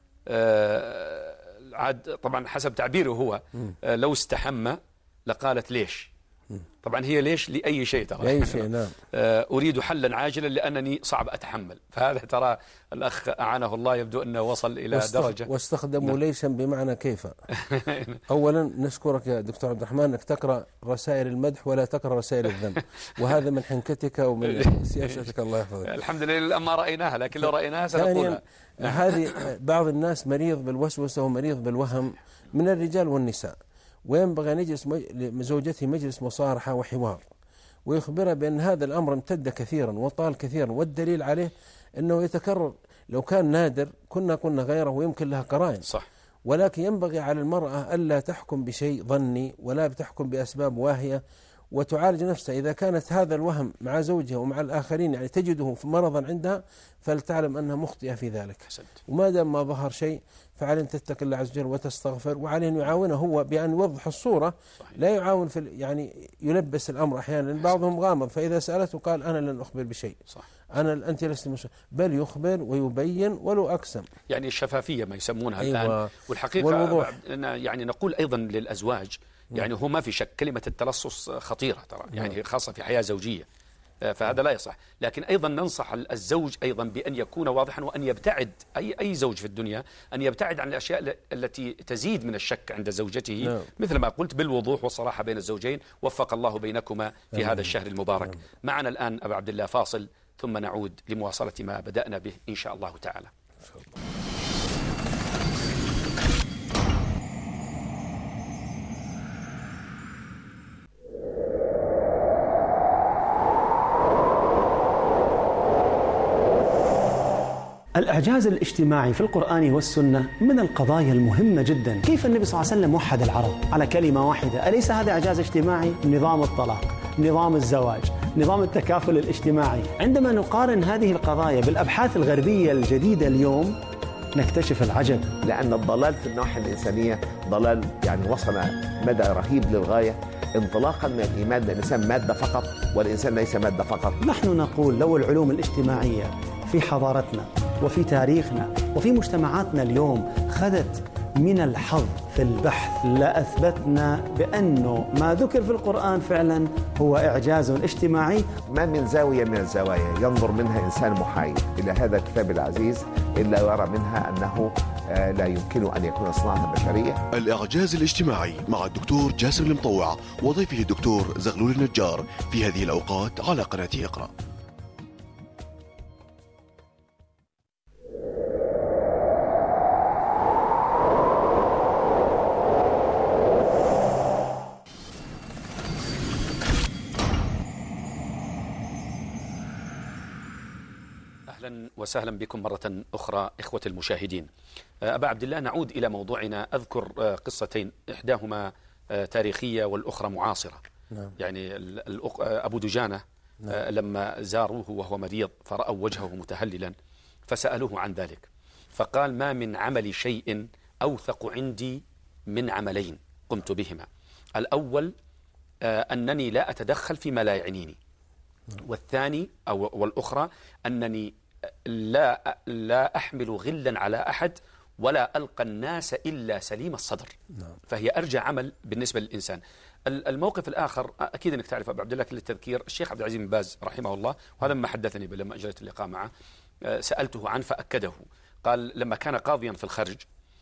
طبعا حسب تعبيره هو لو استحمى لقالت ليش. طبعا هي ليش لأي شيء ترى. لأي شيء. نعم. أريد حلا عاجلا لأنني صعب أتحمل. فهذا ترى الأخ أعانه الله يبدو أنه وصل إلى درجة. واستخدموا نعم. ليشا بمعنى كيف. أولا نشكرك يا دكتور عبد الرحمن أنك تقرأ رسائل المدح ولا تقرأ رسائل الذم، وهذا من حنكتك ومن سياستك، الله يحفظك. الحمد لله ما رأيناها، لكن لو رأيناها سنقولها. هذه بعض الناس مريض بالوسوسة ومريض بالوهم من الرجال والنساء، وينبغي أن يجلس زوجته مجلس مصارحة وحوار، ويخبرها بأن هذا الأمر امتد كثيرا وطال كثيرا، والدليل عليه أنه يتكرر. لو كان نادر كنا قلنا غيره ويمكن لها قرائن. صح. ولكن ينبغي على المرأة ألا تحكم بشيء ظني ولا بتحكم بأسباب واهية، وتعالج نفسها. إذا كانت هذا الوهم مع زوجها ومع الآخرين يعني تجده مرضا عندها، فلتعلم أنها مخطئة في ذلك. وما دام ما ظهر شيء فعليه أن تتقي الله عز وجل وتستغفر، وعليه أن يعاونه هو بأن يوضح الصورة. صحيح. لا يعاون في يعني يلبس الأمر أحيانا، لأن بعضهم غامض، فإذا سألته قال أنا لن أخبر بشيء. صح. أنت لست مسؤول، بل يخبر ويبين ولو أقسم. يعني الشفافية ما يسمونها. أيوة. الآن والحقيقة والوضوح. يعني نقول أيضا للأزواج، يعني هو ما في شك كلمة التلصص خطيرة ترى، يعني خاصة في حياة زوجية، فهذا لا يصح. لكن أيضا ننصح الزوج أيضا بأن يكون واضحا، وأن يبتعد أي زوج في الدنيا أن يبتعد عن الأشياء التي تزيد من الشك عند زوجته. مثل ما قلت بالوضوح والصراحة بين الزوجين. وفق الله بينكما في هذا الشهر المبارك. معنا الآن أبا عبد الله فاصل، ثم نعود لمواصلة ما بدأنا به إن شاء الله تعالى. الإعجاز الاجتماعي في القرآن والسنة من القضايا المهمة جدا. كيف النبي صلى الله عليه وسلم وحد العرب على كلمة واحدة؟ أليس هذا إعجاز اجتماعي؟ نظام الطلاق، نظام الزواج، نظام التكافل الاجتماعي. عندما نقارن هذه القضايا بالأبحاث الغربية الجديدة اليوم نكتشف العجب. لأن الضلال في النواحي الإنسانية ضلال يعني وصل مدى رهيب للغاية، انطلاقا من الإيمان بأن الإنسان مادة فقط والإنسان ليس مادة فقط. نحن نقول لو العلوم الاجتماعية في حضارتنا وفي تاريخنا وفي مجتمعاتنا اليوم خذت من الحظ في البحث لأثبتنا بأنه ما ذكر في القرآن فعلا هو إعجاز اجتماعي. ما من زاوية من الزوايا ينظر منها إنسان محايد إلى هذا الكتاب العزيز إلا يرى منها أنه لا يمكن أن يكون صناعة بشرية. الإعجاز الاجتماعي مع الدكتور جاسم المطوع وضيفه الدكتور زغلول النجار في هذه الأوقات على قناة اقرأ. أهلا وسهلا بكم مرة أخرى إخوة المشاهدين. أبا عبد الله، نعود إلى موضوعنا. أذكر قصتين، إحداهما تاريخية والأخرى معاصرة. نعم. يعني أبو دجانة، نعم، لما زاروه وهو مريض فرأوا وجهه متهللا فسألوه عن ذلك فقال: ما من عمل شيء أوثق عندي من عملين قمت بهما. الأول أنني لا أتدخل فيما لا يعنيني، والثاني والأخرى أنني لا أحمل غلا على أحد ولا ألقى الناس إلا سليم الصدر. فهي أرجى عمل بالنسبة للإنسان. الموقف الآخر أكيد أنك تعرف أبو عبد الله للتذكير، الشيخ عبد العزيز بن باز رحمه الله، وهذا ما حدثني لما أجريت اللقاء معه، سألته عنه فأكده. قال لما كان قاضيا في الخرج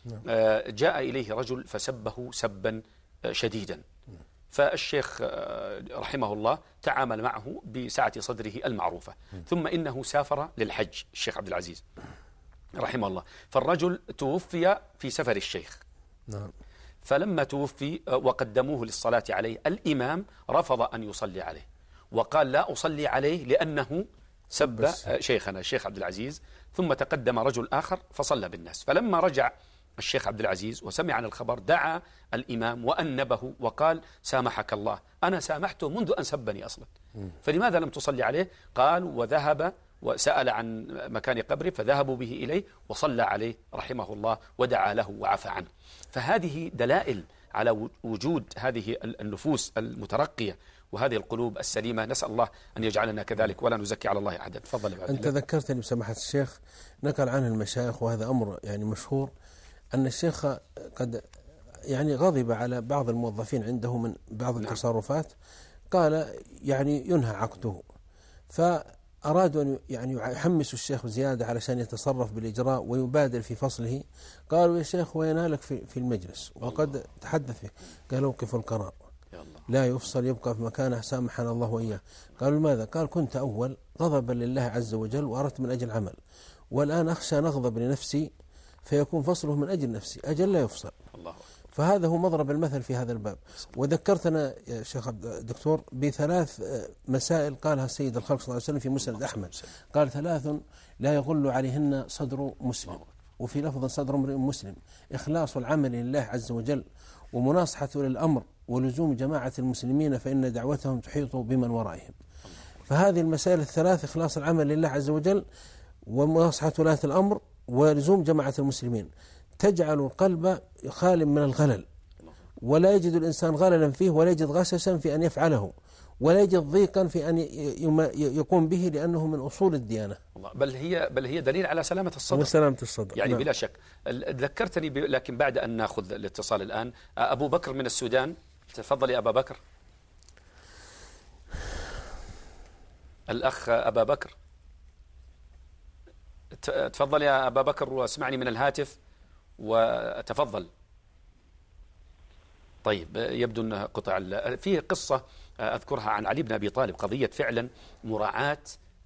جاء إليه رجل فسبه سبا شديدا، فالشيخ رحمه الله تعامل معه بسعة صدره المعروفة. ثم إنه سافر للحج الشيخ عبد العزيز رحمه الله، فالرجل توفي في سفر الشيخ. نعم. فلما توفي وقدموه للصلاة عليه، الإمام رفض أن يصلي عليه وقال: لا أصلي عليه لأنه سب شيخنا الشيخ عبد العزيز. ثم تقدم رجل آخر فصلى بالناس. فلما رجع الشيخ عبد العزيز وسمع عن الخبر دعا الإمام وأنبه وقال: سامحك الله، أنا سامحته منذ أن سبني أصلا، فلماذا لم تصلي عليه؟ قال: وذهب وسأل عن مكان قبره فذهبوا به إليه وصلى عليه رحمه الله ودعا له وعفى عنه. فهذه دلائل على وجود هذه النفوس المترقية وهذه القلوب السليمة. نسأل الله أن يجعلنا كذلك ولا نزكي على الله أحدا. تفضل يا أنت ذكرتني بسماحة الشيخ، نقل عنه المشايخ وهذا أمر يعني مشهور، أن الشيخ قد يعني غضب على بعض الموظفين عنده من بعض التصرفات، قال يعني ينهى عقده، فأرادوا أن يعني يحمسوا الشيخ زيادة علشان يتصرف بالإجراء ويبادر في فصله. قالوا: يا شيخ وينالك في المجلس، وقد تحدث فيه. قالوا: وقفوا القرار، لا يفصل، يبقى في مكانه، سامحنا الله وإياه. قالوا: لماذا؟ قال: كنت أول غضبا لله عز وجل وأردت من أجل عمل، والآن أخشى نغضب لنفسي فيكون فصله من أجل نفسي، أجل لا يفصل. الله. فهذا هو مضرب المثل في هذا الباب. وذكرتنا يا شيخ الدكتور بثلاث مسائل قالها السيد الخلق صلى الله عليه وسلم في مسند أحمد. قال: 3 لا يغل عليهن صدر مسلم، وفي لفظ صدر امرئ مسلم: إخلاص العمل لله عز وجل، ومناصحة للأمر، ولزوم جماعة المسلمين فإن دعوتهم تحيط بمن ورائهم. فهذه المسائل الثلاث: إخلاص العمل لله عز وجل، ومناصحة ولاة الأمر، ولزوم جماعة المسلمين، تجعل القلب خال من الغلل، ولا يجد الإنسان غللا فيه، ولا يجد غسسا في أن يفعله، ولا يجد ضيقا في أن يقوم به، لأنه من أصول الديانة. بل هي دليل على سلامة الصدر وسلامة الصدر يعني. نعم. بلا شك. ذكرتني لكن بعد أن نأخذ الاتصال الآن. أبو بكر من السودان، تفضل يا أبا بكر. الأخ أبا بكر، تفضل يا أبا بكر واسمعني من الهاتف وتفضل. طيب، يبدو أن قطع. فيه قصة أذكرها عن علي بن أبي طالب، قضية فعلا مراعاة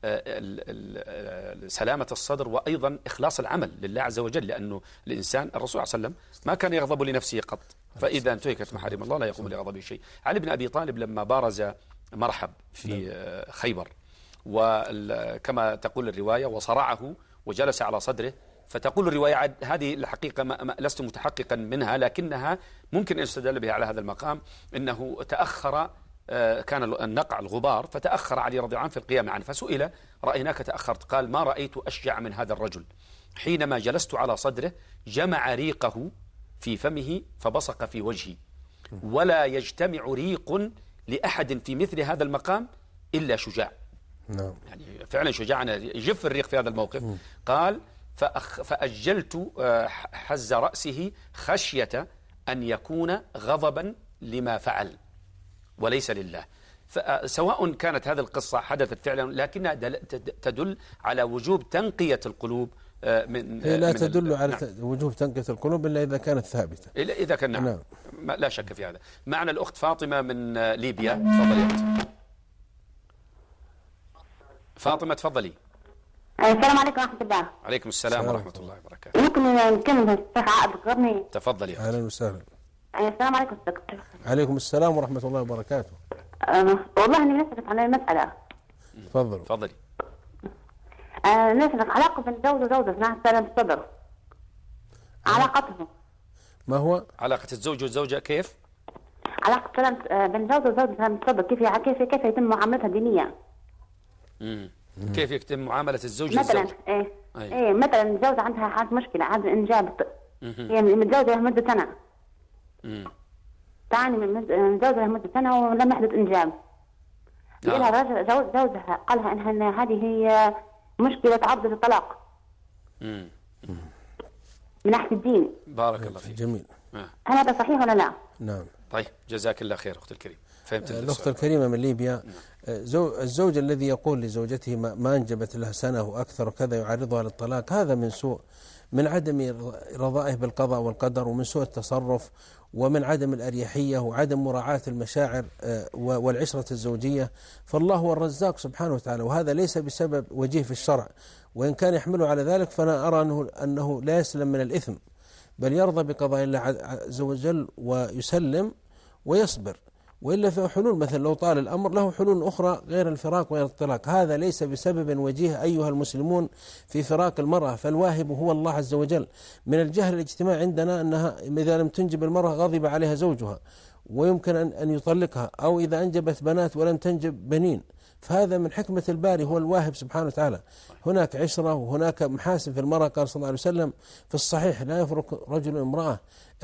سلامة الصدر وأيضا إخلاص العمل لله عز وجل، لأنه الإنسان الرسول صلى الله عليه وسلم ما كان يغضب لنفسه قط، فإذا انتهكت محارم الله لا يقوم لغضبه شيء. علي بن أبي طالب لما بارز مرحب في خيبر، وكما تقول الرواية وصرعه وجلس على صدره. فتقول الرواية هذه الحقيقة لست متحققا منها، لكنها ممكن أن يستدل بها على هذا المقام، إنه تأخر، كان النقع الغبار فتأخر علي رضي الله عنه في القيام عنه، فسئل رأيناك تأخرت، قال ما رأيت أشجع من هذا الرجل، حينما جلست على صدره جمع ريقه في فمه فبصق في وجهي، ولا يجتمع ريق لأحد في مثل هذا المقام إلا شجاع. نعم. يعني فعلا شجاعنا يجف الريق في هذا الموقف. قال فأجلت حز رأسه خشية أن يكون غضبا لما فعل وليس لله. سواء كانت هذه القصة حدثت فعلا، لكنها تدل على وجوب تنقية القلوب من لا تدل على وجوب تنقية القلوب إلا إذا كانت ثابتة. إذا كان نعم. لا شك في هذا. معنا الأخت فاطمة من ليبيا. تفضلي فاطمة، تفضلي. السلام عليكم ورحمة الله. عليكم السلام ورحمة الله وبركاته. ممكن نكمل الشيخ عائد القرني؟ تفضلي. أهلا وسهلا. السلام عليكم دكتور. عليكم السلام ورحمة الله وبركاته. والله أنا نسألك عن المسألة. تفضل. تفضلي. نسألك علاقة بين زوج وزوجة مع سلام الصدر. علاقتهم. ما هو؟ علاقة الزوج والزوجة كيف؟ علاقة سلام بين زوج وزوجة سلام الصدر، كيف يتم معاملتها دينيا؟ كيف يتم معاملة الزوج مثلا والزوجة؟ إيه مثلا الزوجة عندها حالة مشكلة، عادة إنجاب، هي متزوجة لمدة سنة. تعني متزوجة لمدة سنة ولم يحدث إنجاب. لها زوجها قال لها إن هذه هي مشكلة عرض الطلاق. من ناحية الدين. بارك الله فيك. جميل. هل هذا صحيح ولا لا؟ نعم. طيب جزاك الله خير أختي الكريمة. فهمت الأخت الكريمة من ليبيا. الزوج الذي يقول لزوجته ما أنجبت لها سنة وأكثر وكذا يعرضها للطلاق، هذا من سوء، من عدم رضائه بالقضاء والقدر، ومن سوء التصرف، ومن عدم الأريحية، وعدم مراعاة المشاعر والعشرة الزوجية. فالله هو الرزاق سبحانه وتعالى، وهذا ليس بسبب وجيه في الشرع، وإن كان يحمله على ذلك فأنا أرى أنه لا يسلم من الإثم، بل يرضى بقضاء الله عز وجل ويسلم ويصبر. وإلا في حلول، مثلا لو طال الأمر له حلول أخرى غير الفراق وغير الطلاق. هذا ليس بسبب وجيه أيها المسلمون في فراق المرأة، فالواهب هو الله عز وجل. من الجهل الاجتماعي عندنا أنها إذا لم تنجب المرأة غضب عليها زوجها ويمكن أن يطلقها، أو إذا أنجبت بنات ولم تنجب بنين، فهذا من حكمة الباري هو الواهب سبحانه وتعالى. هناك عشرة وهناك محاسن في المرأة. قال صلى الله عليه وسلم في الصحيح لا يفرق رجل امرأة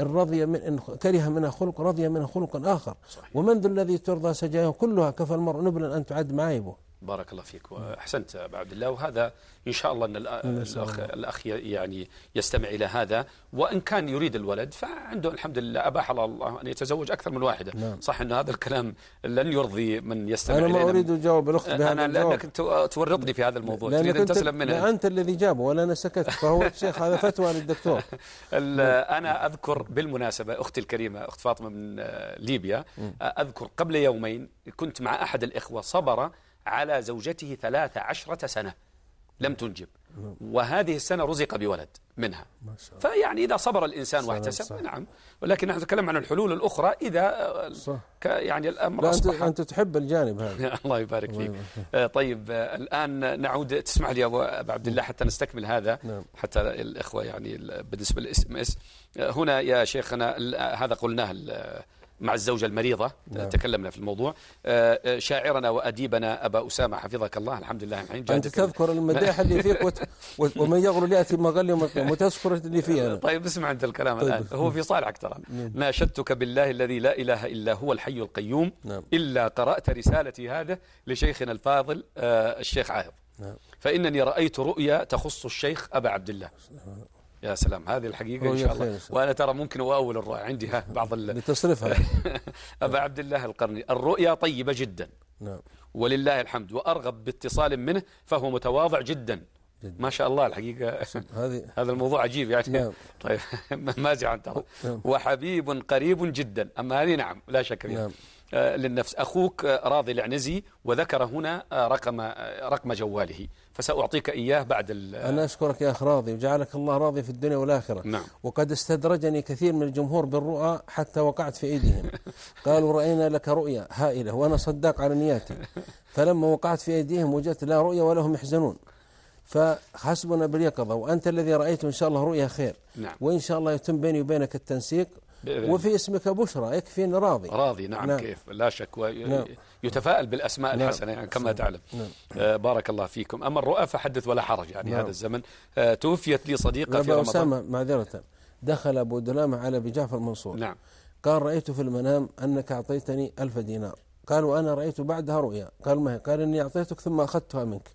إن كره منها خلق رضي منها خلق آخر. ومن ذو الذي ترضى سجاياه كلها كفى المرء نبلا أن تعد معايبه. بارك الله فيك وأحسنت أبا عبد الله. وهذا إن شاء الله أن الأخ يعني يستمع إلى هذا، وإن كان يريد الولد فعنده الحمد لله أباح الله أن يتزوج أكثر من واحدة. نعم. صح أن هذا الكلام لن يرضي من يستمع إلينا. أنا ما أريد أجاوب الأخت بهذا أنا لأنك تورطني في هذا الموضوع، تريد أن تسلم منه. لا أنت الذي جابه ولا أنا سكت، فهو الشيخ هذا فتوى للدكتور. أنا أذكر بالمناسبة أختي الكريمة أخت فاطمة من ليبيا، أذكر قبل يومين كنت مع أحد الإخوة صبر على زوجته 13 سنة لم تنجب، وهذه السنة رزق بولد منها. فيعني إذا صبر الإنسان واحتسب نعم. ولكن نحن نتكلم عن الحلول الأخرى إذا يعني الأمر أصبح. أنت تحب الجانب هذا. الله يبارك فيك. طيب الآن نعود، تسمح لي أبا عبد الله حتى نستكمل هذا. حتى الإخوة يعني بالنسبة للاسم هنا يا شيخنا، هذا قلناه مع الزوجة المريضة. تكلمنا في الموضوع. شاعرنا وأديبنا أبا أسامة حفظك الله، الحمد لله الحين أنت تذكر المداح اللي فيك ومن يغرل يأتي مغل يوم القيامة، وتذكر اللي فيها. طيب اسمع أنت الكلام الآن، هو في صالحك ترى. ناشدتك بالله الذي لا إله إلا هو الحي القيوم إلا قرأت رسالتي هذا لشيخنا الفاضل الشيخ عائض، فإنني رأيت رؤيا تخص الشيخ أبا عبد الله. يا سلام، هذه الحقيقة إن شاء الله. وأنا ترى ممكن أؤول الرؤيا عندي بعض لتصرفها. أبا عبد الله القرني، الرؤيا طيبة جدا. نعم. ولله الحمد، وأرغب باتصال منه، فهو متواضع جدا. ما شاء الله الحقيقة. هذا الموضوع عجيب يعني. نعم. طيب مازعا ترى. وحبيب قريب جدا، أما هذه نعم لا شك فيها. للنفس. أخوك راضي العنزي، وذكر هنا رقم جواله، فسأعطيك إياه بعد أنا أشكرك يا أخ راضي، وجعلك الله راضي في الدنيا والآخرة. نعم. وقد استدرجني كثير من الجمهور بالرؤى حتى وقعت في أيديهم. قالوا رأينا لك رؤيا هائلة، وأنا صداق على نياتي، فلما وقعت في أيديهم وجدت لا رؤيا ولا هم يحزنون. فحسبنا باليقظة، وأنت الذي رأيته إن شاء الله رؤيا خير. نعم. وإن شاء الله يتم بيني وبينك التنسيق، وفي اسمك بشرى، يكفي أن راضي. نعم. كيف لا شك، يتفائل بالأسماء الحسنة يعني كما تعلم. بارك الله فيكم. أما الرؤى فحدث ولا حرج يعني. هذا الزمن. توفيت لي صديقة في رمضان. أسامة معذرة، دخل أبو دلامة على أبي جعفر منصور. نعم. قال رأيت في المنام أنك أعطيتني 1000 دينار. قال وأنا رأيت بعدها رؤيا. قال ما هي؟ قال إني أعطيتك ثم أخذتها منك.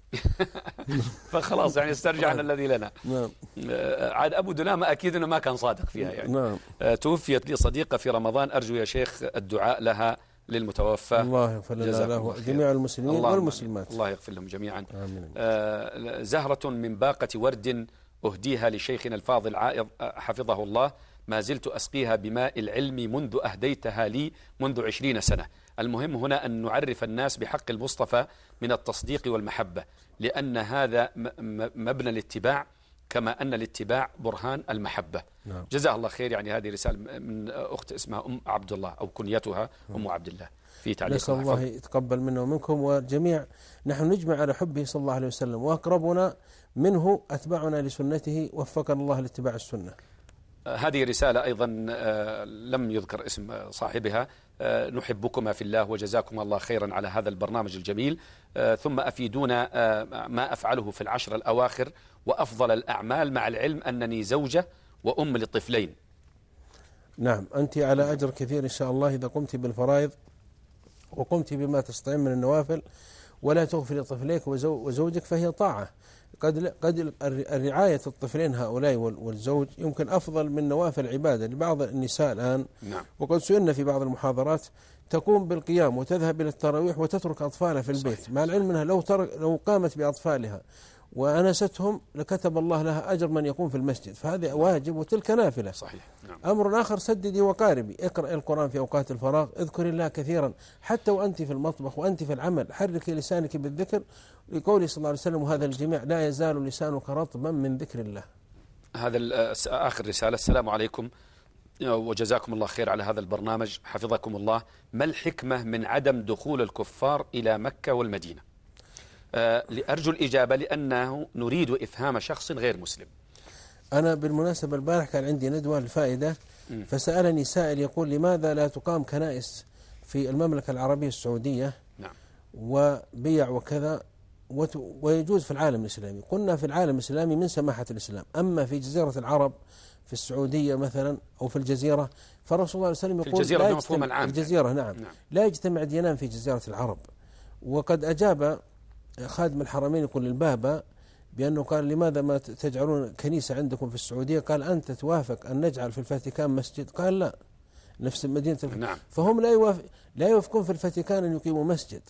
فخلاص يعني استرجعنا الذي لنا. نعم. عاد أبو دلامة أكيد أنه ما كان صادق فيها يعني. نعم. توفيت لي صديقة في رمضان، أرجو يا شيخ الدعاء لها للمتوفى. الله يغفر له جميع المسلمين والمسلمات. الله يغفر لهم جميعا. آمين. زهرة من باقة ورد أهديها لشيخنا الفاضل عائض حفظه الله، ما زلت أسقيها بماء العلم منذ أهديتها لي منذ 20 سنة. المهم هنا أن نعرف الناس بحق المصطفى من التصديق والمحبة، لأن هذا مبنى الاتباع، كما أن الاتباع برهان المحبة. نعم. جزاه الله خير. يعني هذه رسالة من أخت اسمها أم عبد الله أو كنيتها أم عبد الله في تعليق. نسأل الله يتقبل منا ومنكم، والجميع نحن نجمع على حبه صلى الله عليه وسلم، وأقربنا منه أتبعنا لسنته، وفقنا الله لاتباع السنة. هذه رسالة أيضا لم يذكر اسم صاحبها. نحبكما في الله وجزاكم الله خيرا على هذا البرنامج الجميل. ثم أفيدونا ما أفعله في العشر الأواخر وأفضل الأعمال، مع العلم أنني زوجة وأم لطفلين. نعم، أنت على أجر كثير إن شاء الله إذا قمت بالفرائض وقمت بما تستطيعين من النوافل، ولا تغفل طفليك وزوجك، فهي طاعة. قد الرعاية الطفلين هؤلاء والزوج يمكن أفضل من نوافل عبادة لبعض النساء الآن. نعم. وقد سئلنا في بعض المحاضرات تقوم بالقيام وتذهب إلى التراويح وتترك أطفالها في البيت. صحيح. مع العلم أنها لو قامت بأطفالها وأنستهم لكتب الله لها أجر من يقوم في المسجد، فهذا واجب وتلك نافلة. صحيح. نعم. أمر آخر، سددي وقاربي، اقرأ القرآن في أوقات الفراغ، اذكر الله كثيرا، حتى وأنت في المطبخ وأنت في العمل، حركي لسانك بالذكر، لقوله صلى الله عليه وسلم وهذا الجميع لا يزال لسانك رطبا من ذكر الله. هذا آخر رسالة. السلام عليكم وجزاكم الله خير على هذا البرنامج حفظكم الله. ما الحكمة من عدم دخول الكفار إلى مكة والمدينة؟ أرجو الإجابة لأنه نريد إفهام شخص غير مسلم. أنا بالمناسبة البارح كان عندي ندوة الفائدة، فسألني سائل يقول لماذا لا تقام كنائس في المملكة العربية السعودية؟ نعم. وبيع وكذا ويجوز في العالم الإسلامي. قلنا في العالم الإسلامي من سماحة الإسلام، أما في جزيرة العرب في السعودية مثلا أو في الجزيرة، فرسول الله صلى الله عليه وسلم يقول لا يجتمع الجزيرة. نعم. لا يجتمع دينان في جزيرة العرب. وقد أجاب خادم الحرمين يقول للبابا بأنه قال لماذا ما تجعلون كنيسة عندكم في السعودية؟ قال أنت توافق أن نجعل في الفاتيكان مسجد؟ قال لا، نفس مدينة نعم. فهم لا يوافقون في الفاتيكان أن يقيموا مسجد،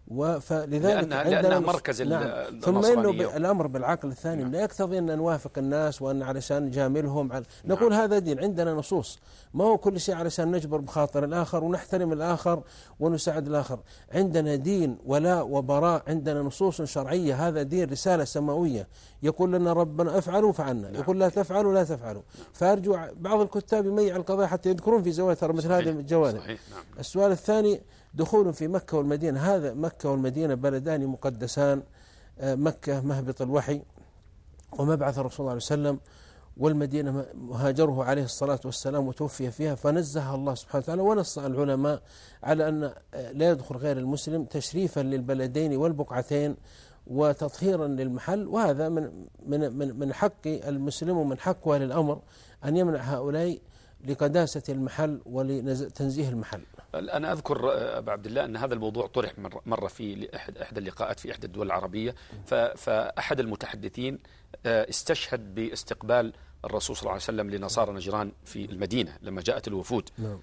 فلذلك لأنه مركز نعم. ثم إنه الأمر بالعقل الثاني نعم. لا يقتضي أن نوافق الناس وأن علشان نجاملهم نقول نعم. هذا دين، عندنا نصوص، ما هو كل شيء علشان نجبر بخاطر الآخر ونحترم الآخر ونساعد الآخر. عندنا دين ولاء وبراء، عندنا نصوص شرعية، هذا دين رسالة سماوية يقول لنا ربنا افعلوا فعلنا نعم. يقول لا تفعلوا لا تفعلوا. فأرجو بعض الكتاب يميع القضاء حتى يذكرون في زوايا مثل هذه الجوانب. نعم. السؤال الثاني، دخول في مكة والمدينة. هذا مكة والمدينة بلدان مقدسان، مكة مهبط الوحي ومبعث الرسول صلى الله عليه وسلم، والمدينة هاجره عليه الصلاة والسلام وتوفي فيها، فنزه الله سبحانه وتعالى ونص العلماء على أن لا يدخل غير المسلم تشريفا للبلدين والبقعتين وتطهيرا للمحل. وهذا من حق المسلم ومن حق أهل الأمر أن يمنع هؤلاء لقداسة المحل ولتنزيه المحل. أنا أذكر أبا عبد الله أن هذا الموضوع طرح مرة في إحدى اللقاءات في إحدى الدول العربية، فأحد المتحدثين استشهد باستقبال الرسول صلى الله عليه وسلم لنصارى نجران في المدينة لما جاءت الوفود. نعم.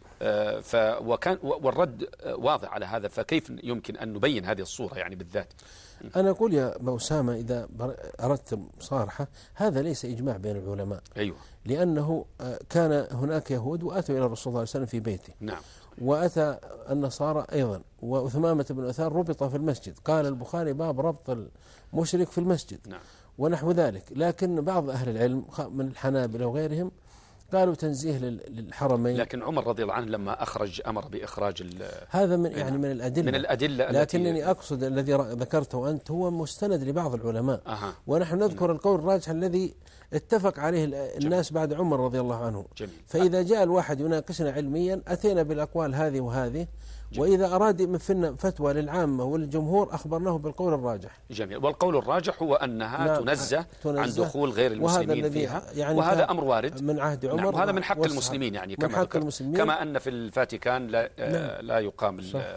وكان والرد واضح على هذا، فكيف يمكن أن نبين هذه الصورة يعني بالذات؟ أنا أقول يا أبو أسامة إذا أردت مصارحة، هذا ليس إجماع بين العلماء. أيوة. لأنه كان هناك يهود وأتوا إلى الرسول صلى الله عليه وسلم في بيته. نعم. وأتى النصارى أيضا، وثمامة بن أثار ربط في المسجد، قال البخاري باب ربط المشرك في المسجد. نعم. ونحو ذلك. لكن بعض أهل العلم من الحنابلة وغيرهم قالوا تنزيه للحرمين. لكن عمر رضي الله عنه لما أمر بإخراج هذا من يعني من الأدلة لكنني أقصد الذي ذكرته أنت هو مستند لبعض العلماء. ونحن نذكر القول الراجح الذي اتفق عليه الناس بعد عمر رضي الله عنه. فإذا جاء الواحد يناقشنا علميا أتينا بالأقوال هذه وهذه، وإذا أراد من فتوى للعامة والجمهور أخبرناه بالقول الراجح. جميل. والقول الراجح هو أنها تنزه عن دخول غير المسلمين فيها، يعني وهذا أمر وارد من عهد عمر. نعم. وهذا من حق المسلمين، يعني كما أن في الفاتيكان لا يقام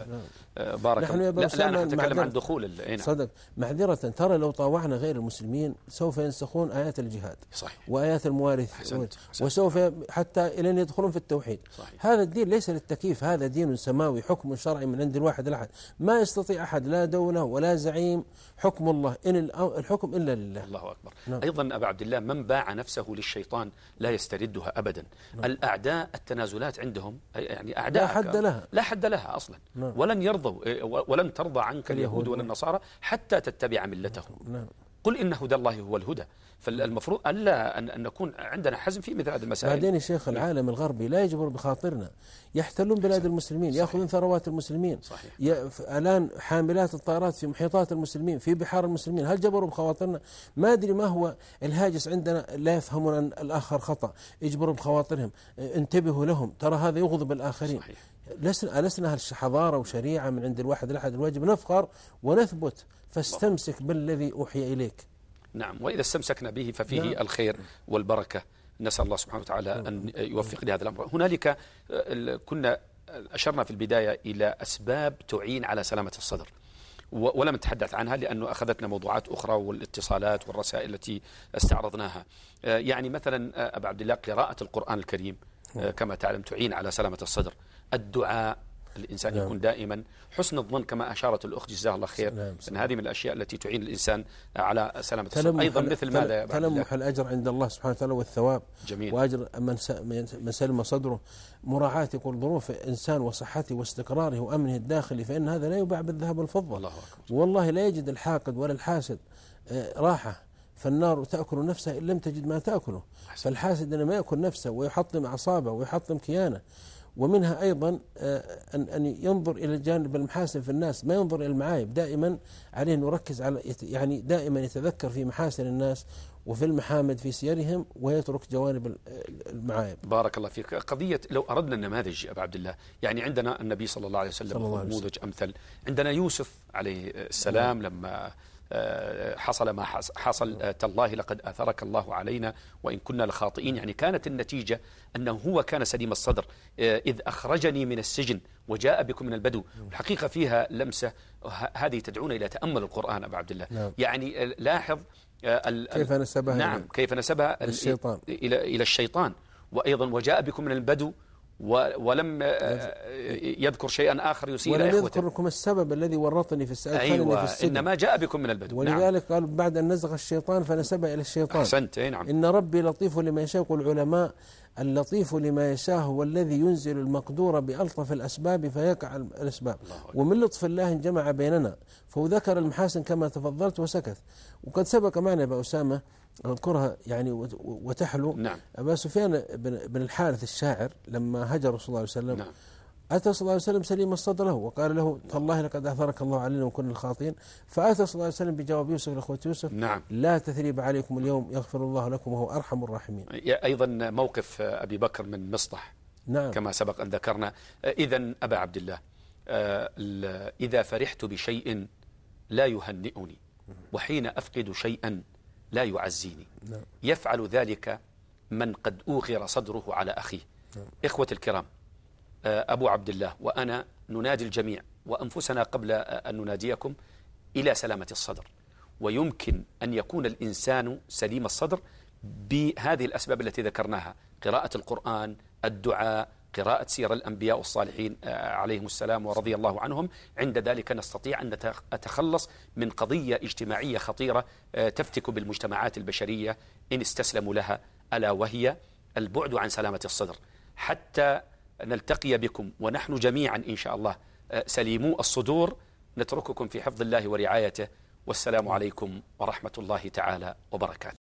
بارك الله. لا نتكلم عن دخول صدق. معذرة، ترى لو طاوعنا غير المسلمين سوف ينسخون آيات الجهاد. صحيح. وآيات الموارث. وسوف حتى إلى أن يدخلون في التوحيد. صحيح. هذا الدين ليس للتكييف، هذا دين سماوي، حكم شرعي من عند الواحد الأحد، ما يستطيع أحد لا دولة ولا زعيم، حكم الله، إن الحكم إلا لله. الله أكبر. أيضا أبا عبد الله، من باع نفسه للشيطان لا يستردها أبدا. الأعداء التنازلات عندهم يعني أعداء لا حد لها أصلا. ولن يرضوا ولن ترضى عنك اليهود ولا النصارى حتى تتبع ملتهم. قل إن هدى الله هو الهدى. فالمفروض ألا أن نكون عندنا حزم في مثل هذه المسائل. بعدين يا شيخ، العالم الغربي لا يجبر بخاطرنا، يحتلون بلاد المسلمين، يأخذون ثروات المسلمين. صحيح. الآن حاملات الطائرات في محيطات المسلمين، في بحار المسلمين، هل جبروا بخواطرنا؟ ما أدري ما هو الهاجس عندنا، لا يفهمون أن الآخر خطأ، يجبروا بخواطرهم، انتبهوا لهم، ترى هذا يغضب الآخرين. صحيح. لسنا حضارة وشريعة من عند الواحد الأحد، الواجب نفخر ونثبت، فاستمسك بالذي أوحي إليك. نعم. وإذا استمسكنا به ففيه الخير والبركة. نسأل الله سبحانه وتعالى أن يوفق لهذا الأمر. هنالك كنا أشرنا في البداية إلى أسباب تعين على سلامة الصدر، ولم نتحدث عنها لأنه أخذتنا موضوعات أخرى والاتصالات والرسائل التي استعرضناها. يعني مثلا أبا عبد الله، قراءة القرآن الكريم كما تعلم تعين على سلامة الصدر. الدعاء، الإنسان يكون دائما حسن الظن كما أشارت الأخت جزاها الله خير، أن هذه من الأشياء التي تعين الإنسان على سلامة الصدر. أيضا مثل ماذا؟ تلمح الأجر عند الله سبحانه وتعالى والثواب. جميل. وأجر من سلم صدره، مراعاة يقول ظروف الإنسان وصحته واستقراره وأمنه الداخلي، فإن هذا لا يباع بالذهب والفضة. الله أكبر. والله لا يجد الحاقد ولا الحاسد راحة، فالنار تأكل نفسها إن لم تجد ما تأكله. فالحاسد إنما يأكل نفسه ويحطم أعصابه ويحطم كيانه. ومنها أيضا أن ينظر إلى الجانب المحاسن في الناس، ما ينظر إلى المعايب. دائما عليه أن يركز على، يعني دائما يتذكر في محاسن الناس وفي المحامد في سيرهم، ويترك جوانب المعايب. بارك الله فيك. قضية لو أردنا النماذج أبا عبد الله، يعني عندنا النبي صلى الله عليه وسلم نموذج أمثل، عندنا يوسف عليه السلام لما حصل ما حصل، تالله لقد آثرك الله علينا وإن كنا لخاطئين. يعني كانت النتيجة أنه هو كان سليم الصدر، إذ أخرجني من السجن وجاء بكم من البدو. الحقيقة فيها لمسة هذه تدعونا إلى تأمل القرآن أبا عبد الله. يعني لاحظ كيف نسبها. نعم، كيف نسبها الشيطان إلى الشيطان. وأيضا وجاء بكم من البدو، ولم يذكر شيئا آخر يسير ولم يذكر لكم السبب الذي ورطني في السجن. أيوة، في السجن. إنما جاء بكم من البدو. ولذلك قال بعد أن نزغ الشيطان فنسبه إلى الشيطان. أحسنت. نعم. إن ربي لطيف لما يشاء. يقول العلماء اللطيف لما يشاء هو الذي ينزل المقدور بألطف الأسباب فيقع الأسباب. ومن لطف الله جمع بيننا، فهو ذكر المحاسن كما تفضلت وسكت. وقد سبق معنا أبا أسامة أذكرها يعني وتحلو. نعم. أبا سفيان بن الحارث الشاعر لما هجر رسول الله صلى الله عليه وسلم، نعم، أتى صلى الله عليه وسلم سليم الصدر له وقال له تالله لقد أثرك الله علينا وكنا الخاطئين. فأتى صلى الله عليه وسلم بجواب يوسف لأخوة يوسف. نعم. لا تثريب عليكم اليوم يغفر الله لكم وهو أرحم الراحمين. أيضا موقف أبي بكر من مصطح. نعم. كما سبق أن ذكرنا. إذا أبا عبد الله، إذا فرحت بشيء لا يهنئني، وحين أفقد شيئا لا يعزيني. نعم. يفعل ذلك من قد أوغر صدره على أخيه. نعم. إخوة الكرام، أبو عبد الله وأنا ننادي الجميع وأنفسنا قبل أن نناديكم إلى سلامة الصدر. ويمكن أن يكون الإنسان سليم الصدر بهذه الأسباب التي ذكرناها: قراءة القرآن، الدعاء، قراءة سير الأنبياء والصالحين عليهم السلام ورضي الله عنهم. عند ذلك نستطيع أن نتخلص من قضية اجتماعية خطيرة تفتك بالمجتمعات البشرية إن استسلموا لها، ألا وهي البعد عن سلامة الصدر. حتى نلتقي بكم ونحن جميعا إن شاء الله سليمو الصدور، نترككم في حفظ الله ورعايته، والسلام عليكم ورحمة الله تعالى وبركاته.